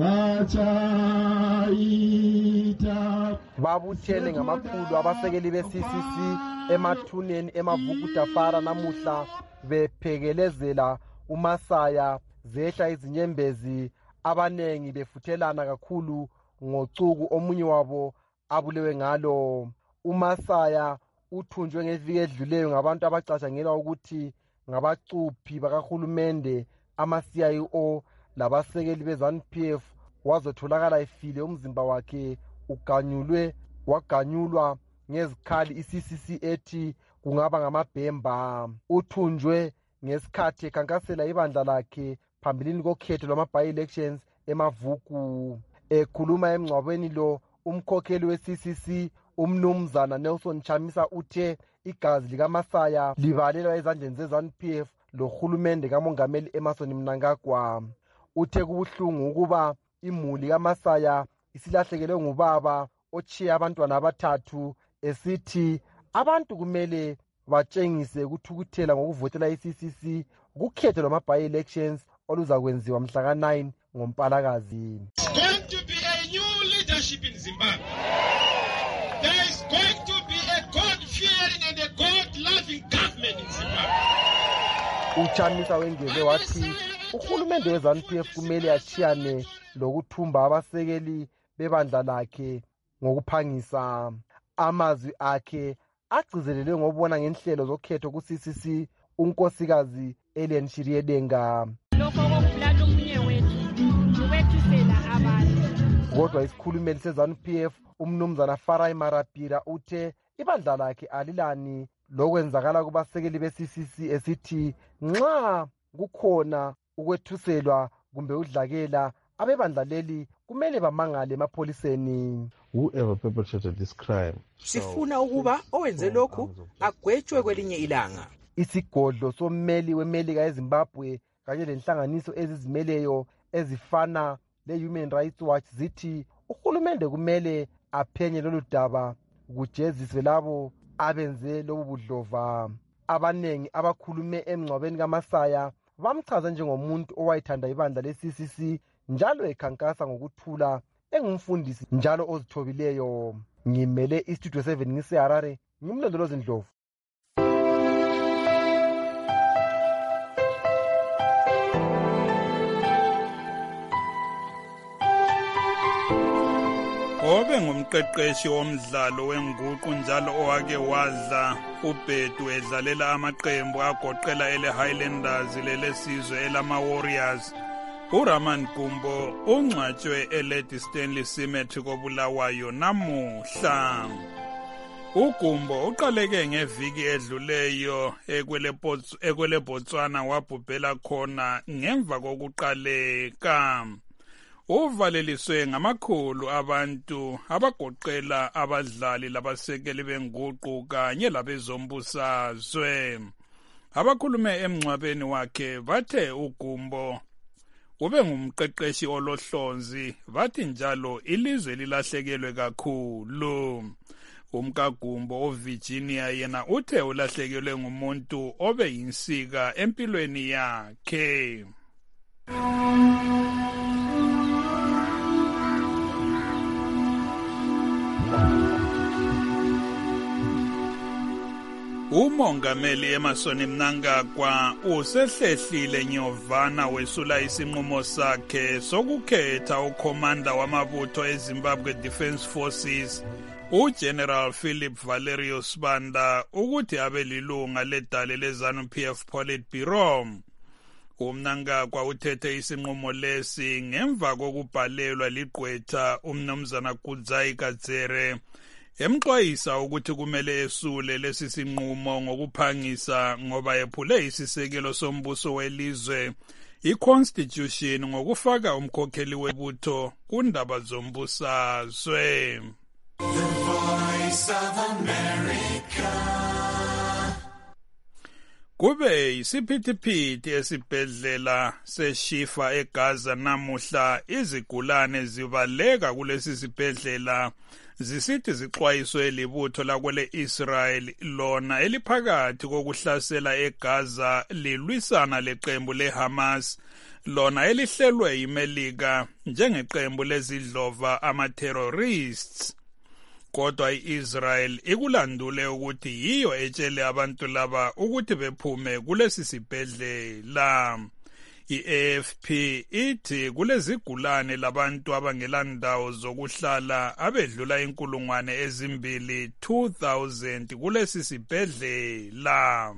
wachaita. Babuthene ngamakhulu abasekeli be-C C C emathuneni emaVukutafara namuhla bephekelezela uMasaya, zehla izinyembezi abanengi befuthelana kakhulu ngocuku omunye wabo abulewe ngalo. uMasaya uthunjwe ngeviki edluleyo ngabantu abacatshangelwa ukuthi ngabacuphi bakahulumende ama-C I O labasekeli be-ZANU-P F. Wazotholakala efile, umzimba wakhe uganyulwe waganyulwa ngezikhali i-C C C ethi kungaba ngamabhemba. Uthunjwe ngesikhathi ekhankasela ibandla lakhe phambilini kokhetho lwama-by-elections emavuku. Ekhuluma emngcwabeni lo, umkhokheli we-C C C umnumzana Nelson Chamisa uthe igazi likaMasaya libalelwa ezandleni ze-ZANU-P F lohulumende kaMongameli Emmerson Mnangagwa. Uthe kubuhlungu ukuba imuli kaMasaya isilahlekelwe ngubaba ochiye abantwana abathathu, esithi abantu kumele batshengise ukuthukuthela ngokuvotela i-C C C kukhetho lwama-by-elections oluzakwenziwa mhla ka nine ngoMpalakazi. Going to be a new leadership in Zimbabwe. There is going to be a God-fearing and a God-loving government in Zimbabwe. Uchamisa wengeze wathi uhulumende we-ZANU-P F kumele achiyane lokuthumba abasekeli bebandla lakhe ngokuphangisa. Amazwi akhe agcizelelwe ngobona ngenhlelo zokhetho ku-C C C unkosikazi Ellen Shiriedenga. Lokho kokubulala omunye wethu ukwethusela abantu. Kodwa isikhulumeli se-ZANU-P F umnumzana Farai Marapira uthe ibandla lakhe alilani lokwenzakala kubasekeli be-C C C, esithi nxa kukhona ukwethuselwa kumbe udlakela abebandla leli kumele bamangale emapholiseni. Whoever perpetrated this crime, sifuna ukuba owenze lokhu agwetshwe kwelinye ilanga. Isigodlo sommeli wemelika eZimbabwe kanye lenhlanganiso ezizimeleyo ezifana le-Human Rights Watch zithi uhulumende kumele aphenye lolu daba kujeziswe labo abenze lobu budlova. Abanengi abakhulume emngcwabeni kaMasaya bamchaza njengomuntu owayethanda ibandla le-C C C njalo ekhankasa ngokuthula, engumfundisi njalo ozithobileyo. Ngimele iStudio seven ngiseHarare, ngimlondolozi Ndlovu. Obe ngumqeqeshi womdlalo wenguqu njalo owake wadla uBhedu edlalela amaqembu agoqela ele Highlanders lelesizwe elama Warriors. uRaman Gumbo ungcwatshwe eLady Stanley Cemetery koBulawayo namuhla. uGumbo uqaleke ngeviki edluleyo ekwele Botswana wabhubhela khona ngemva kokuqaleka. Uvaleliswe ngamakhulu abantu abagoqela abadlali labasekeli benguqu kanye labezombusazwe. Abakhulume emngcwabeni wakhe bathe uGumbo ube ngumqeqeshi olohlonzi, bathi njalo ilizwe lilahlekelwe kakhulu. UMkagumbo oVirginia yena uthe ulahlekelwe ngumuntu obe yinsika empilweni yakhe. Umongameli Emmerson Mnangagwa usehlehlile nyovana wesula isinqumo sakhe sokukhetha ukhomanda wamabutho eZimbabwe Defence Forces uGeneral Philip Valerio Sibanda ukuthi abe lilunga ledale leZANU-P F Politburo. uMnangagwa uthethe isinqumo lesi ngemva kokubhalelwa ligqwetha umnumzana Kudzai Kadzere emxwayisa ukuthi kumele esule lesi sinqumo ngokuphangisa ngoba ephule isisekelo sombuso welizwe iConstitution ngokufaka umkhokheli webutho kundaba zombusazwe. Kube yisiphithiphithi esibhedlela seShifa eGaza namuhla, izigulane zibaleka kulesi sibhedlela zisithi zixwayiswe libutho lakwele Israel lona eliphakathi kokuhlasela eGaza lilwisana leqembu leHamas lona elihlelwe yiMelika njengeqembu lezidlova ama-terrorists. Kodwa iIsrael ikulandule ukuthi yiyo etshele abantu laba ukuthi bephume kulesi sibhedlela. I-A F P ithi kulezigulane labantu abangelandawo zokuhlala abedlula inkulungwane ezimbili two thousand kulesi sibhedlela.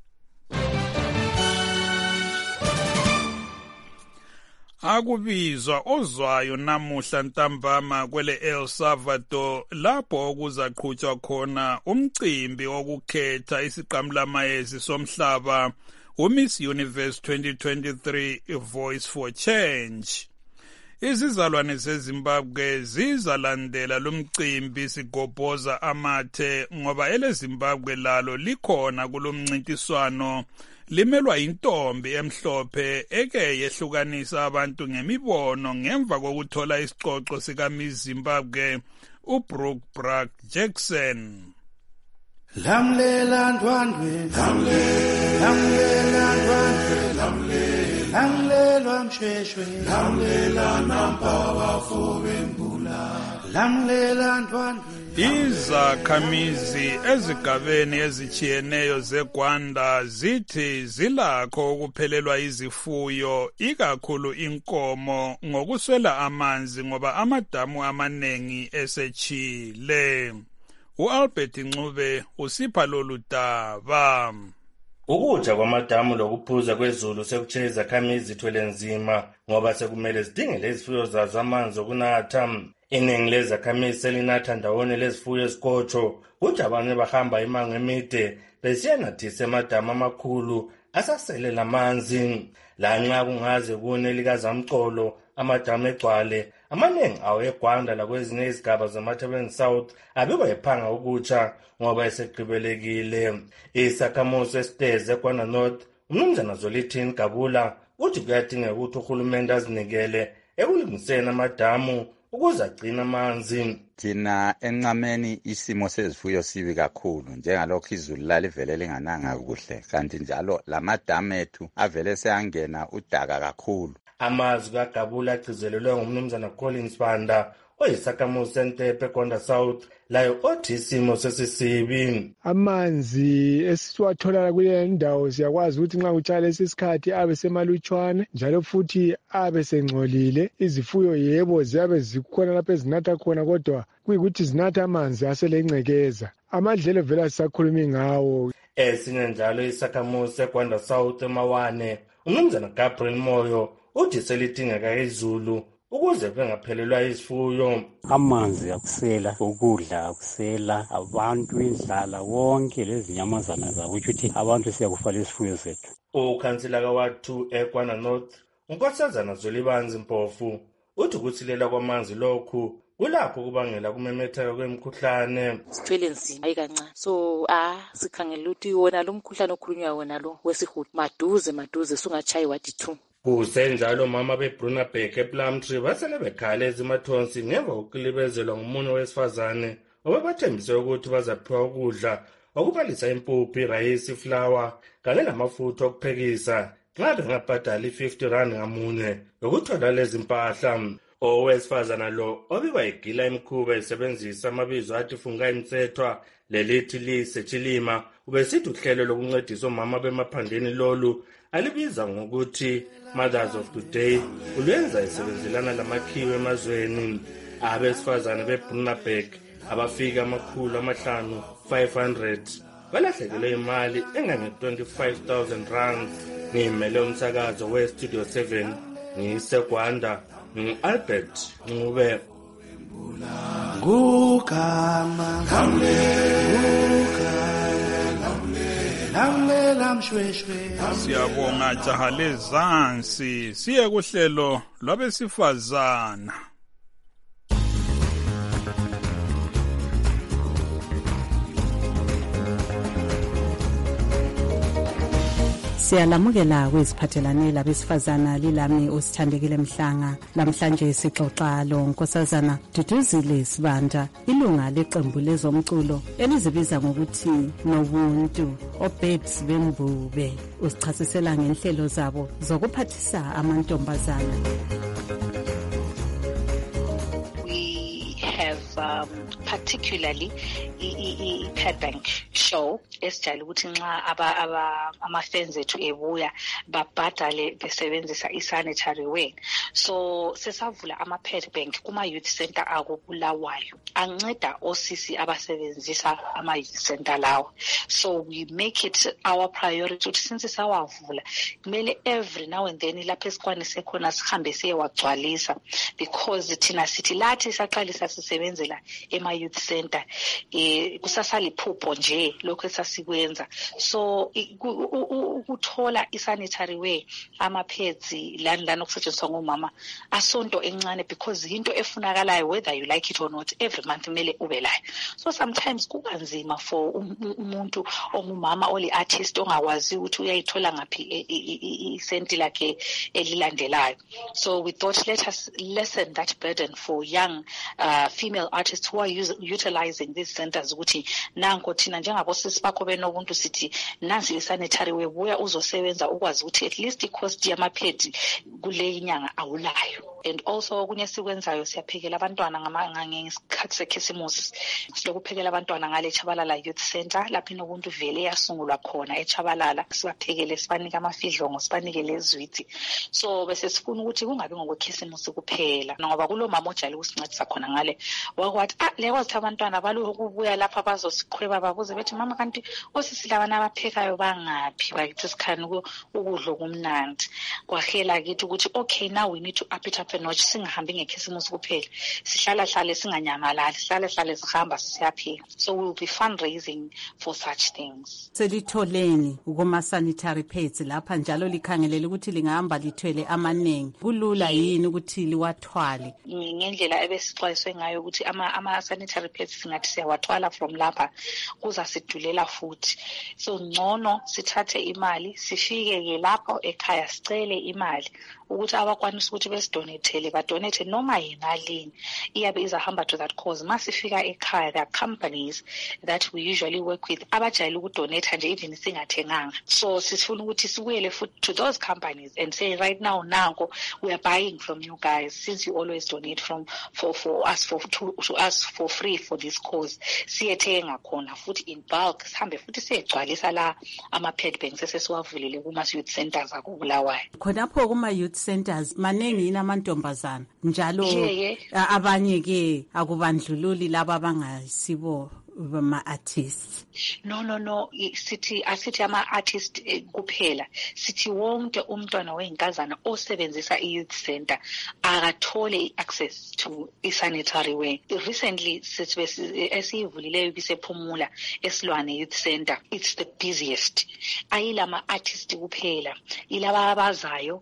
Akubizwa ozwayo namuhla ntambama kwele El Salvador lapho okuzaqhutshwa khona umcimbi wokukhetha isiqamulamayezi somhlaba uMiss Universe twenty twenty-three Voice for Change. Izizalwane zeZimbabwe zizalandela lumcimbi sigobhoza amathe ngoba ele Zimbabwe lalo likhona kulomncintiswano limelwa intombi emhlophe eke yehlukanisa abantu ngemibono ngemva kokuthola isicoco sika Miss Zimbabwe uBrooke Brack Jackson. Lamlela ndwandwe lamlela ndwandwe lamlela msheshwe lamlela nampawa fobembula lamlela ndwandwe. Izakhamizi ezigabeni ezitshiyeneyo zeGwanda zithi zilakho ukuphelelwa izifuyo ikakhulu inkomo ngokuswela amanzi ngoba amadamu amanengi esechile. uAlbert Ncube usipha lolu daba. Ukuja kwamadamu lokuphuza kwezulu sekutshe izakhamizi zithwele nzima ngoba sekumele zidingele izifuyo zazo amanzi okunatha. Iningi lezakhamizi selinatha ndawonye lezifuyo ezikotsho, kuthi abanye bahamba imango emide besiyanathisa amadamu amakhulu asaselela amanzi. Lanxa kungaze kune likaZamcolo amadamu egcwale amaningi awo eGwanda lakwezinye izigaba zeMatabeleland South abikwa ephanga ukutsha ngoba esegqibelekile. Isakhamuzi esiteze eGwanda North umnumzana Zolithini Gabula uthi kuyadingeka ukuthi uhulumende azinikele ekulungiseni amadamu ukuze agcine amanzi. Thina enqameni isimo sezifuyo sibi kakhulu njengalokho izulu lalivele lingananga kuhle kanti njalo lamadamu ethu avele seyangena udaka kakhulu. Amazwi kaGabula agcizelelwe ngumnumzana Collins Banda oyisakhamuzi seNtepe eGwanda South layo othi isimo sesisibi. Amanzi esiwathola kule ndawo siyakwazi ukuthi nxa utshala lesikhathi abe semalutshwane njalo futhi abe sengcolile. Izifuyo yebo ziyabe zikhona lapho ezinatha khona kodwa kuyikuthi zinatha amanzi aselencekeza. Amadlelo vela sisakhuluma ngawo. Esinye njalo isakhamuzi eGwanda South eMawane umnumzana Gabriel Moyo uthi selidingeka izulu ukuze bengaphelelwa izifuyo. Amanzi akusela, ukudla akusela, abantu indlala wonke lezinyamazana zabo ukuthi abantu siyakufa izifuyo zethu. Ukhansila kawathu eGwanda North unkosazana Zwelibanzi Mpofu uthi ukusilela kwamanzi lokhu kulapho kubangela kumemetheka kwemikhuhlane. Sithwele nzima ayikancane. So ah sikhangela ukuthi wona lo mkhuhlane okhulunywa wona lo wesihudo maduze maduze sungachayi wadi two. Kusenjalo mama beBrunaberg ePlumtree basele bekhala ezimathonsi ngemva kokulibezelwa ngumunwe wesifazane obebathembise ukuthi bazaphiwa ukudla okubalisa impuphu, irayisi, iflour kanye namafutha okuphekisa nxa bengabhadala i-fifty rand ngamunye yokuthola lezi mpahla. Owesifazana lo obikwa igila imkhuba esebenzisa amabizo athi Fungai Mthethwa lelithi Lise Chilima ubesithi uhlelo lokuncedisa omama bemaphandleni lolu alibiza ngokuthi Mothers of Today ulwenza isebenzelana lamakhiwe emazweni. Abesifazane beBrunaberg abafika amakhulu amahlanu five hundred balahlekelwe imali engange twenty-five thousand rand. Ngimele umsakazo we-Studio seven ngiseGwanda ngu-Albert Ncube. Ngugama Lamlela mshweshwe. Siyabonga jaha lezansi siye kuhlelo lwabesifazana. Siyalamukela kweziphathelane labesifazana lilami usithandekile Mhlanga. Namhlanje sixoxa lo nkosazana Duduzile Sibanda ilunga leqembu lezomculo elizibiza ngokuthi Nobuntu Obabes Bembube. Usichasisela ngenhlelo zabo zokuphathisa amantombazana. Have um, particularly i-pad bank show esijayele ukuthi nxa ama-fans ethu ebuya babhadale besebenzisa i-sanitary ware. So sesavula ama-pad bank kuma-youth center akubulawayo anceda osisi abasebenzisa ama-youth center lawo. So we make it our priority ukuthi since sawavula kumele every now and then lapho esikwanise khona sihambe siyewagcwalisa because thina sithi lathi saqalisa sisebenzela ema-youth center eh kusasala iphupho nje lokho esasikwenza. So ukuthola i-sanitary ware ama-pads lani lana okusetshenziswa ngomama asonto encane because into efunakalayo whether you like it or not every month kumele ube layo. So sometimes kubanzima for umuntu ongumama oli-artist ongakwazi ukuthi uyayithola ngaphi isenti lakhe elilandelayo. So we thought let us lessen that burden for young uh, female artists who are use, utilizing these centers ukuthi nanko thina njengabosisi bakho benobuntu sithi nansi i-sanitary ware buya uzosebenza ukwazi ukuthi at least i-cost yama-pad kule inyanga awulayo. And also kunye sikwenzayo siyaphekela abantwana ngesikhathi sekhisimusi silokuphekela abantwana ngale eChabalala Youth Center lapho inobuntu vele yasungulwa khona eChabalala. Sibaphekele sibanike amafidlongo sibanikele ezwithi. So bese sifuna ukuthi kungabi ngokwekhisimusi kuphela ngoba kulo mama ojayele ukusincedisa khona ngale wakwathi ah lekwazi abantwana balokubuya lapha bazosiqhweba babuze bethi mama kanti osisi labana abaphekayo bangaphi bakithi sikhani ukudla okumnandi kwahela kithi ukuthi okay now we need to up it up up a notch, singahambi ngekhisimusi kuphela. Sihlala hlale singanyamalali, sihlale hlale sihamba siyaphila. So we will be fundraising for such things. Selitholeni ukuma sanitary pads lapha njalo likhangelele ukuthi lingahamba lithwele amaningi. Kulula yini ukuthi liwathwale? Ngendlela ebesixwayiswe ngayo ukuthi ama ama sanitary pads singathi siyawathwala from lapha kuza sidulela futhi. So ngcono sithathe imali sifike ke lapho ekhaya sicele imali ukuthi abakwanisa ukuthi besidonate ba donate noma yimalini iyabe izahamba to that cause. Masifika ekhaya, there are companies that we usually work with abajayele ukudonate nje even singathenganga. So sifuna ukuthi sibuyele futhi to those companies and say right now nanko we are buying from you guys since you always donate from for for us for to, to us for free for this cause. Siyethenga khona futhi in bulk sihambe futhi siyegcwalisa la ama pad banks esesiwavulile kuma youth centers akubulawayo. Khonapho kuma youth centers maningi inamantombazana njalo yeah, yeah. Abanye ke akubandlululi laba bangasibo bama artists. No no no sithi asithi ama artists kuphela, sithi wonke umntwana weyinkazana osebenzisa i-youth center akathole access to i-sanitary wear. Recently esivulileyo bisephumula esilwane youth center, it's the busiest. Ayilama artists kuphela, ilaba abazayo,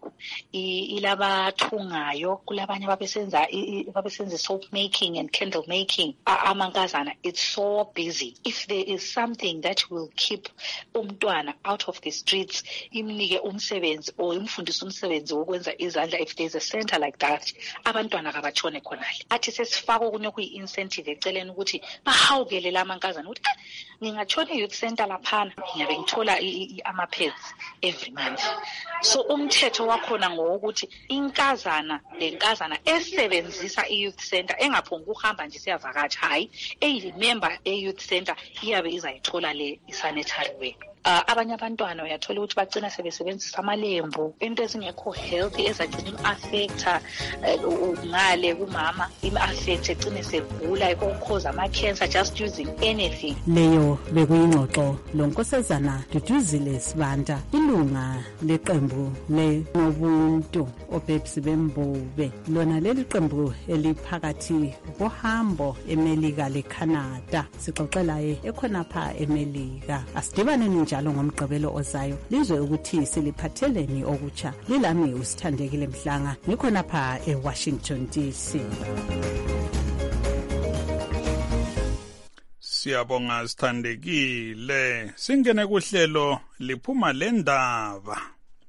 ilaba thungayo, kulabanye babesenza babesenza soap making and candle making. Amankazana, it's so busy. If there is something that will keep umntwana out of the streets, imnike umsebenzi or imfundise umsebenzi wokwenza izandla, if there is a center like that, abantwana kabatshone khonale. Athi sesifaka okunye kuyi-incentive eceleni ukuthi bahawukele la mankazana ukuthi ngingatshona e-youth center laphana ngiyabe ngithola ama-pads every month. So umthetho wakhona ngokuthi inkazana lenkazana esebenzisa i-youth center engaphonga ukuhamba nje siyavakatsha, hayi eyimember e-youth center iyabe izayithola le sanitary wear. Uh, abanye abantwana uyathola ukuthi bagcina sebesebenzisa amalembu, into ezingekho healthy ezagcina im-affecta uh, ngale kumama, im-affecta egcine segula ikokhoza ama-cancer just using anything. Leyo bekuyingxoxo lonkosazana Duduzile Sibanda, ilunga leqembu leNobuntu obhebsi bembube. Lona leli qembu eliphakathi kohambo eMelika leCanada. Sixoxelaye ekhonapha eMelika. Asidibane njalo ngomgqibelo ozayo lizwe ukuthi siliphatheleni okutsha. Lilami uSithandekile Mhlanga, ngikhonapha eWashington D C. Siyabonga Sithandekile. Singene kuhlelo liphuma lendaba.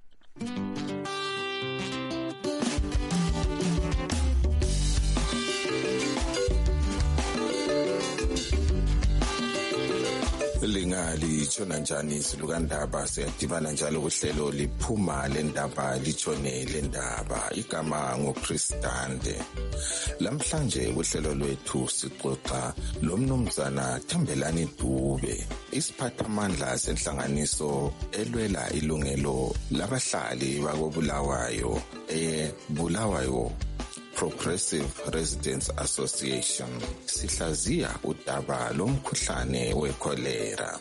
Lingali chona njani silukandaba siyadibana njalo kuhlelo liphuma lendaba lichone lendaba. Igama ngoChristande. Lamhlanje kuhlelo lwethu sixoxa lomnumzana Thembelani Dube, isiphathamandla senhlanganiso elwela ilungelo labahlali bakobulawayo eBulawayo Progressive Residents Association. Sihlaziya udaba lomkhuhlane wekholera.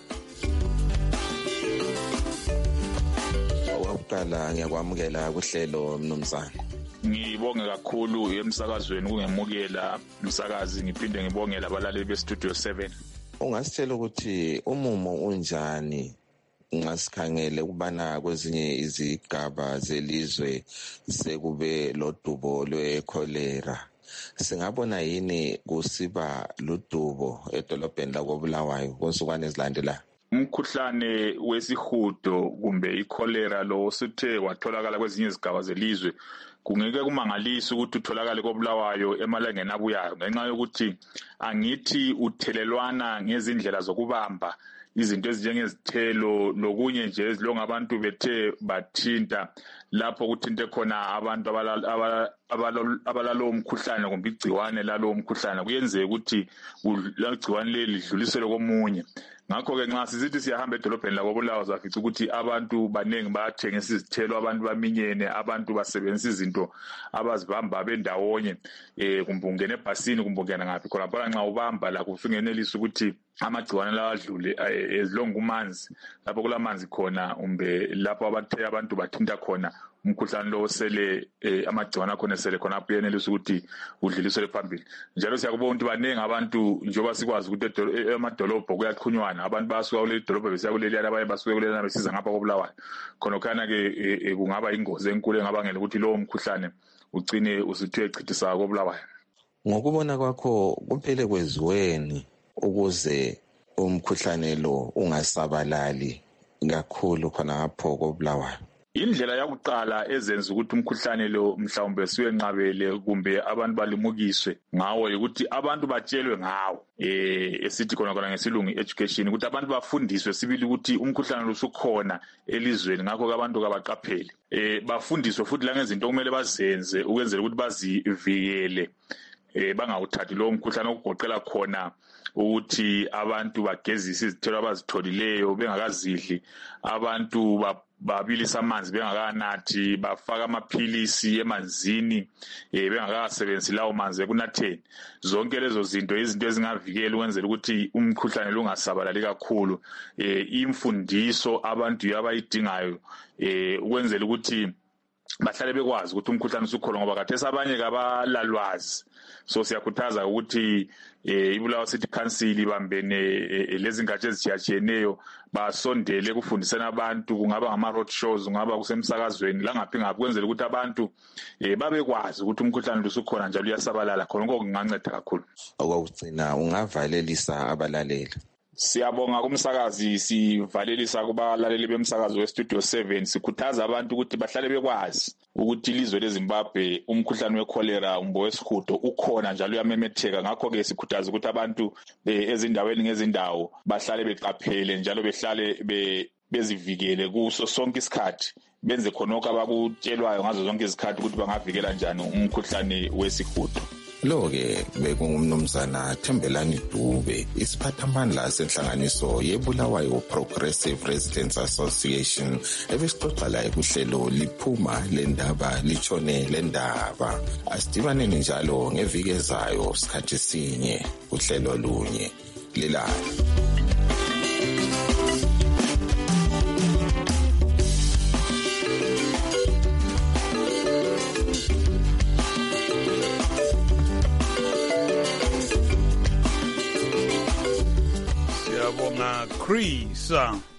Wakuqala ngiyakwamukela kuhlelo mnumzana. Ngibonge kakhulu emsakazweni kungemukela umsakazi, ngiphinde ngibongela abalaleli beStudio seven. Ungasitshela ukuthi umumo unjani ngasikhangele kubana kwezinye izigaba zelizwe sekube lodubo lwekholera? Singabona yini kusiba ludubo edolobheni lakobulawayo konsukwane ezilandelayo? Umkhuhlane wesihudo kumbe ikholera lo sithe watholakala kwezinye izigaba zelizwe kungeke kumangalisa ukuthi utholakale kobulawayo emalangeni abuyayo, ngenxa yokuthi angithi uthelelwana ngezindlela zokubamba izinto ezinjengezithelo lokunye nje ezilonga abantu bethe bathinta lapho kuthinte khona abantu abalalo umkhuhlane kumbe igciwane lalo umkhuhlane kuyenzeka ukuthi igciwane leli lidluliselwe komunye. Ngakho-ke nxa sizithi siyahamba edolobheni lakobulawayo zafica ukuthi abantu baningi bayathengisa izithelo, abantu baminyene, abantu basebenzisa izinto abazibamba bendawonye, eh kumbe ungena ebhasini kumbe ungena ngaphi khona phela nxa ubamba la kufingenelisa ukuthi amagciwane lawa adlule ezilonga kumanzi lapho kulamanzi khona umbe lapho abathe abantu bathinta khona umkhuhlane lo sele eh, amagciwane akhona sele khona ayenelisa ukuthi udluliswe phambili. Njalo siyakubona ukuthi baningi abantu njengoba sikwazi ukuthi emadolobho kuyaqhunywana, abantu basuka kuleli dolobho besiya kuleli abaye basuke kuleli besiza ngapha koBulawayo. Khona khana ke kungaba ingozi enkulu engabangela ukuthi lowo mkhuhlane ugcine usuthe chithisa koBulawayo. Ngokubona kwakho kuphele kweziweni ukuze umkhuhlane lo ungasabalali kakhulu khona ngapho koBulawayo? Indlela yakuqala ezenza ukuthi umkhuhlane lo mhlawumbe siwenqabele kumbe abantu balimukiswe ngawo ukuthi abantu batshelwe ngawo, eh esithi khona khona ngesilungu education, ukuthi abantu bafundiswe sibili ukuthi umkhuhlane lo usukhona elizweni, ngakho abantu kabaqaphele, eh bafundiswe futhi la ngezinto okumele bazenze ukwenzela ukuthi bazivikele eh bangawuthathi lo mkhuhlane okugoqela khona ukuthi abantu bagezise izithelo abazitholileyo bengakazidli, abantu babilisa amanzi bengakanathi, bafaka amaphilisi emanzini eh bengakasebenzisi lawo manzi ekunatheni. Zonke lezo zinto izinto ezingavikela ukwenzela ukuthi umkhuhlane lo ungasabalali kakhulu. Eh imfundiso abantu yabayidingayo eh ukwenzela ukuthi bahlale bekwazi ukuthi umkhuhlane usukhona, ngoba khathesi abanye kabalalwazi. So siyakhuthaza ukuthi eh iBulawayo City Council ibambene lezi ngatshe ezitshiyatshiyeneyo basondele kufundisana abantu, kungaba ngama road shows, kungaba kusemsakazweni la ngaphi ngaphi, kwenzela ukuthi abantu eh babekwazi ukuthi umkhuhlane usukhona njalo uyasabalala. Khona konke kunganceda kakhulu. Okugcina ungavalelisa abalaleli. Siyabonga kumsakazi, sivalelisa kubalaleli bemsakazo weStudio seven, sikhuthaza abantu ukuthi bahlale bekwazi ukuthi ilizwe leZimbabwe umkhuhlane wecholera umbo wesihudo ukhona njalo uyamemetheka. Ngakho ke sikhuthaza ukuthi abantu ezindaweni ngezindawo bahlale beqaphele njalo behlale bezivikele kuso sonke isikhathi, benze khonokho abakutshelwayo ngazo zonke izikhathi ukuthi bangavikela njani umkhuhlane wesihudo. Lo-ke bekungumnumzana Thembelani Dube, isiphathamandla senhlanganiso yeBulawayo Progressive Residents Association, ebesixoxa laye kuhlelo liphuma lendaba litshone lendaba. Asidibaneni njalo ngeviki ezayo sikhathi sinye kuhlelo lunye lilayo. Chris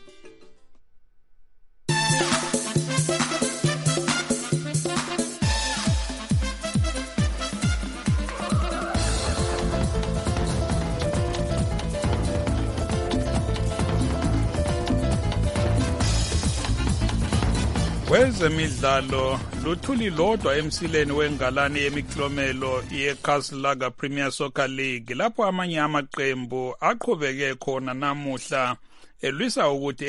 kwezemidlalo luthuli lodwa emsileni wengalane yemiklomelo yeCastle Premier Soccer League, lapho amanye amaqembu aqhubeke khona namuhla elwisa ukuthi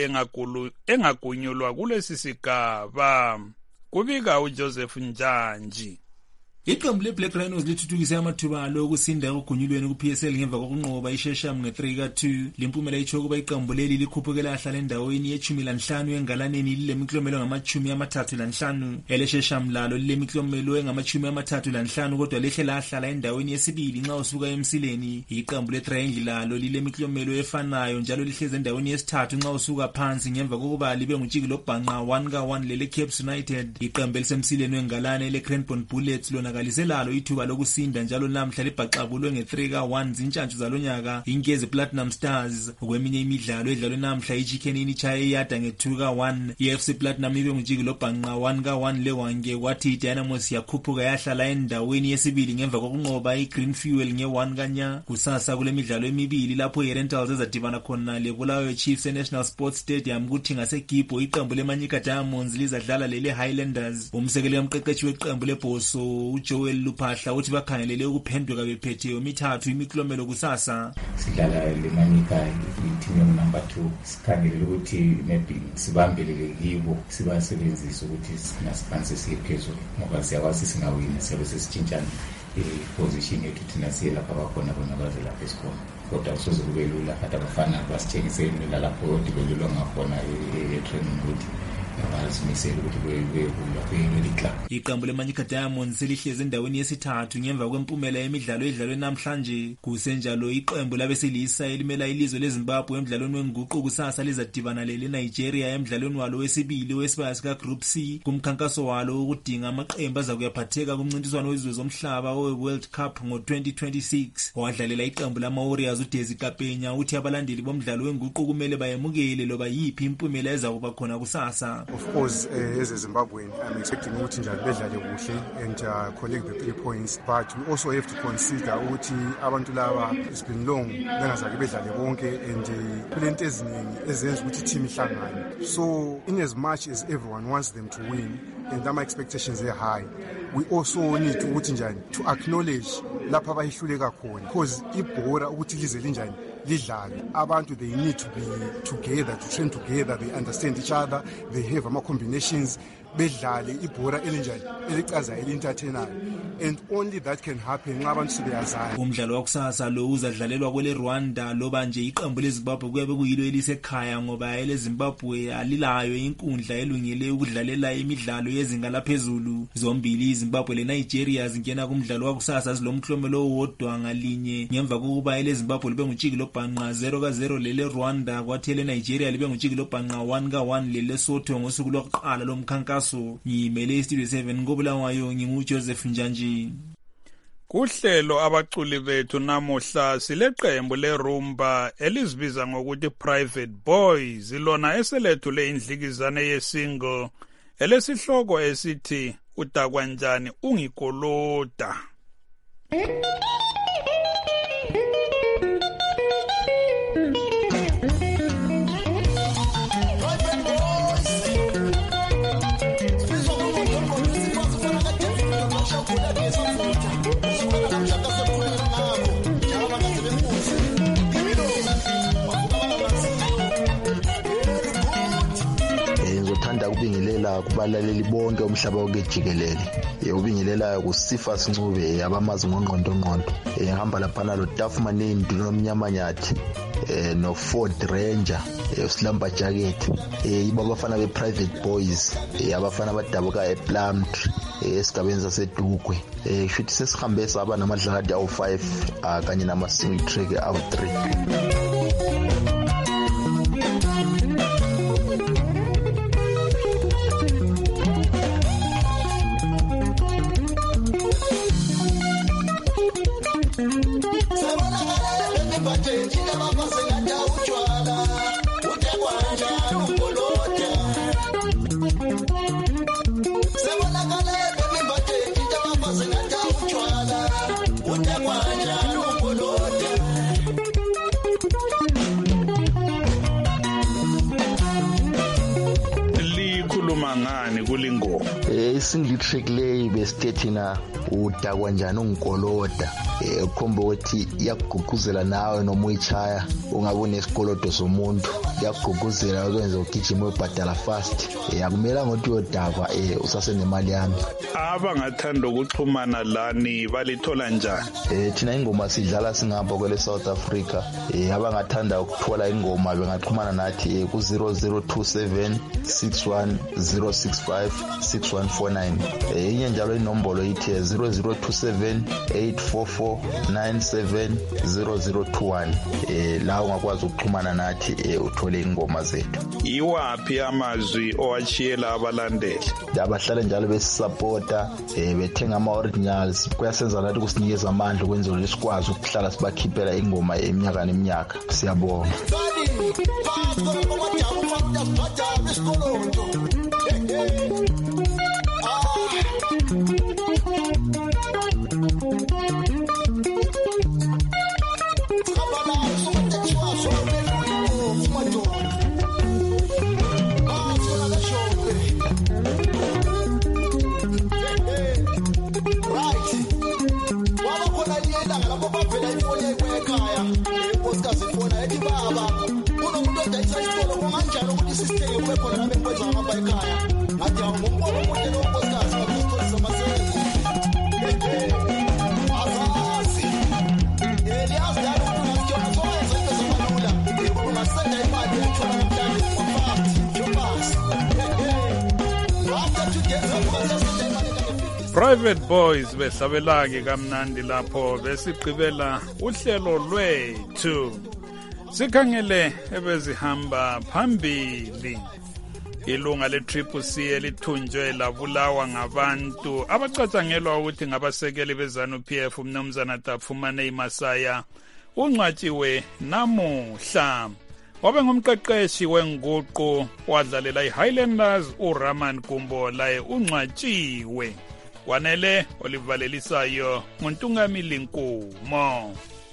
engagunyulwa kulesi sigaba. Kubika uJoseph Njanji. Iqembu leBlack Rhinos lithuthukise amathuba alo okusinda okugunyulweni ku-P S L ngemva kokunqoba iShesham nge-three ka two. Limpumela itsho kuba iqembu leli likhuphukela ahlala endaweni yechumi lanhlanu engalaneni lilemiklomelo ngamachumi amathathu lanhlanu. EleShesham lalo lilemiklomelo engamachumi amathathu lanhlanu kodwa lehle lahlala endaweni yesibili nxa usuka emsileni. Iqembu leTriangle lalo lilemiklomelo efanayo njalo lihleze endaweni yesithathu nxa usuka phansi ngemva kokuba libe ngutshiki lobhanqa one ka one lele Caps United. Iqembu elisemsileni wengalane leCranbourne Bullets lona kaliselalo ithuba lokusinda njalo namhla libhaxabulwe nge-three ka one zintshantshu zalonyaka Inkezi Platinum Stars. Kweminye imidlalo edlalwe namhla iChickenini ichaye iyada nge-two ka one. I-F C Platinum ibe ngujiki lobhanqa one ka one lewange, kwathi iDynamos yakhuphuka yahlala endaweni yesibili ngemva kokunqoba iGreen Fuel nge-one kanya. Kusasa kule midlalo emibili lapho iRentals ezadibana khona leBulawayo Chiefs eNational Sports Stadium, kuthi ngaseGibbo iqembu leManyika Diamonds lizadlala lele Highlanders. Umsekeli kamqeqeshi weqembu leBhoso Joel Luphahla uthi bakhangelele ukuphenduka bephethe emithathu imiklomelo kusasa. Sidlala leManyika i-team number two, sikhangelele ukuthi maybe sibambelele kibo, sibasebenzise ukuthi sinasipansi siphezulu, ngoba siyakwazi singawina siyabe sesitshintshana i-position yethu thina siyelapha bakhona bona baze lapha esikhona. Kodwa kusoze kube lula, kade abafana basithengisele lapho dibelelwa ngakhona e-training ukuthi angazimisela ukuthi kuyekulwa kweli club. Iqembu leManyika Diamonds selihlezi endaweni yesithathu ngemva kwempumela yemidlalo edlalwe namhlanje. Kusenjalo iqembu labesilisa elimela ilizwe leZimbabwe emidlalweni wenguqu kusasa lizadibana leNigeria emidlalweni walo wesibili wesibaya sika Group C kumkhankaso walo ukudinga amaqembu azakuyaphatheka kumncintiswano wezizwe zomhlaba we-World Cup ngo twenty twenty-six. Owadlalela iqembu lama-Warriors uDesi Kapenya uthi abalandeli bomdlalo wenguqu kumele bayemukele loba yiphi impumela ezakuba khona kusasa. Of course, uh, as a Zimbabwean, I'm expecting ukuthi njalo bedlale kuhle and uh, collect the three points, but we also have to consider ukuthi abantu laba it's been long bengazake bedlale bonke and kulento eziningi ezenza ukuthi team ihlangane. So in as much as everyone wants them to win and our expectations are high, we also need to ukuthi njani to acknowledge lapha abayihluleka khona, because ibhora ukuthi lize linjani lidlale. Abantu, they need to be together, to train together, they understand each other, they have ama combinations, bedlale ibhora elinjani elicaza elintathenayo, and only that can happen nxa abantu sebeyazana. Umdlalo wakusasa lo uzadlalelwa kwele Rwanda loba nje iqembu leZimbabwe kuyabe kuyilo elisekhaya ngoba ele Zimbabwe alilayo inkundla elungile ukudlalela imidlalo yezinga laphezulu. Zombili iZimbabwe leNigeria zingena kumdlalo wakusasa zilomhlomelo owodwa ngalinye ngemva kokuba ele Zimbabwe libe ngutshiki lobhanqa zero ka zero lele Rwanda kwathi ele Nigeria libe ngutshiki lobhanqa one ka one lele Lesotho ngosuku lokuqala lomkhankaso. Ngimele Studio seven ngobulawayo nginguJoseph Njanji. Kuhlelo abaculi bethu namuhla sileqembu leRumba elizibiza ngokuthi Private Boys ilona eselethule indlikizane yesingle elesihloko esithi uDakwanjani ungikoloda. Ukubingelela kubalaleli bonke umhlaba wonke jikelele. Ubingelela kuSifa Sincube abamazi ngqondo ngqondo. Ehamba lapha lo Tafman Indulo nomnyamanyathi eh no Ford Ranger usilamba jacket eh iba bafana be Private Boys eh abafana badabuka ePlum esigabeni saseDugwe eh futhi sesihambe saba namadlakade awu five kanye nama single track awu three. Single track leyi besithethina uDakwanjani ungikoloda ekhomba ukuthi yakuguguzela nawe noma uyichaya ungabe nesikolodo somuntu yakuguguzela ukwenza ugijima ubhadala fast yakumela ngokuthi uyodakwa usasenemali yami. Abangathanda ukuxhumana lani balithola njani? Eh thina ingoma sidlala singapha kwele South Africa eh abangathanda ukuthola ingoma bengaxhumana nathi ku zero zero two seven six one zero six five six one four nine. Eh inye njalo inombolo ithi zero zero two seven eight four four nine seven zero zero two one. Eh la ungakwazi ukuxhumana nathi eh uthole ingoma zethu. Iwaphi amazwi owachiyela abalandeli? Abahlala njalo besupporta eh bethenga ama originals kuyasenza nathi kusinikeza amandla ukwenza ukuthi sikwazi ukuhlala sibakhiphela ingoma eminyaka neminyaka. Siyabonga. Private Boys behlabela-ke kamnandi lapho besigqibela uhlelo lwethu sikhangele ebezihamba phambili. Ilunga le-Triple C elithunjwe labulawa ngabantu abacatshangelwa ukuthi ngabasekeli be-ZANU-P F umnumzana Dafumane Masaya ungcwatshiwe namuhla. Wabe ngumqeqeshi wenguqu wadlalela i-Highlanders uRaman Gumbo laye ungcwatshiwe. Wanele olivalelisayo nguNtungamili Nkumo.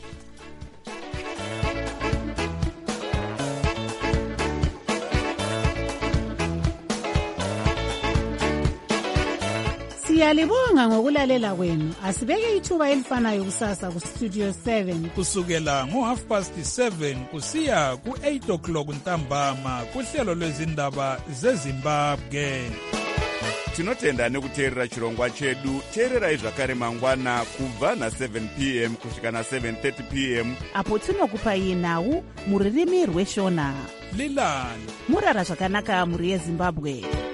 Siyalibonga ngokulalela kwenu. Asibeke ithuba elifanayo kusasa ku Studio seven kusukela ngo half past seven kusiya ku eight o'clock ntambama kuhlelo lwezindaba zeZimbabwe. Tinotenda nekuteerera chirongwa chedu. Teererai zvakare mangwana kubva na seven p m kusvika na seven thirty p m apo tinokupai nhau muririmi rweshona. Lilani murara zvakanaka muri yeZimbabwe.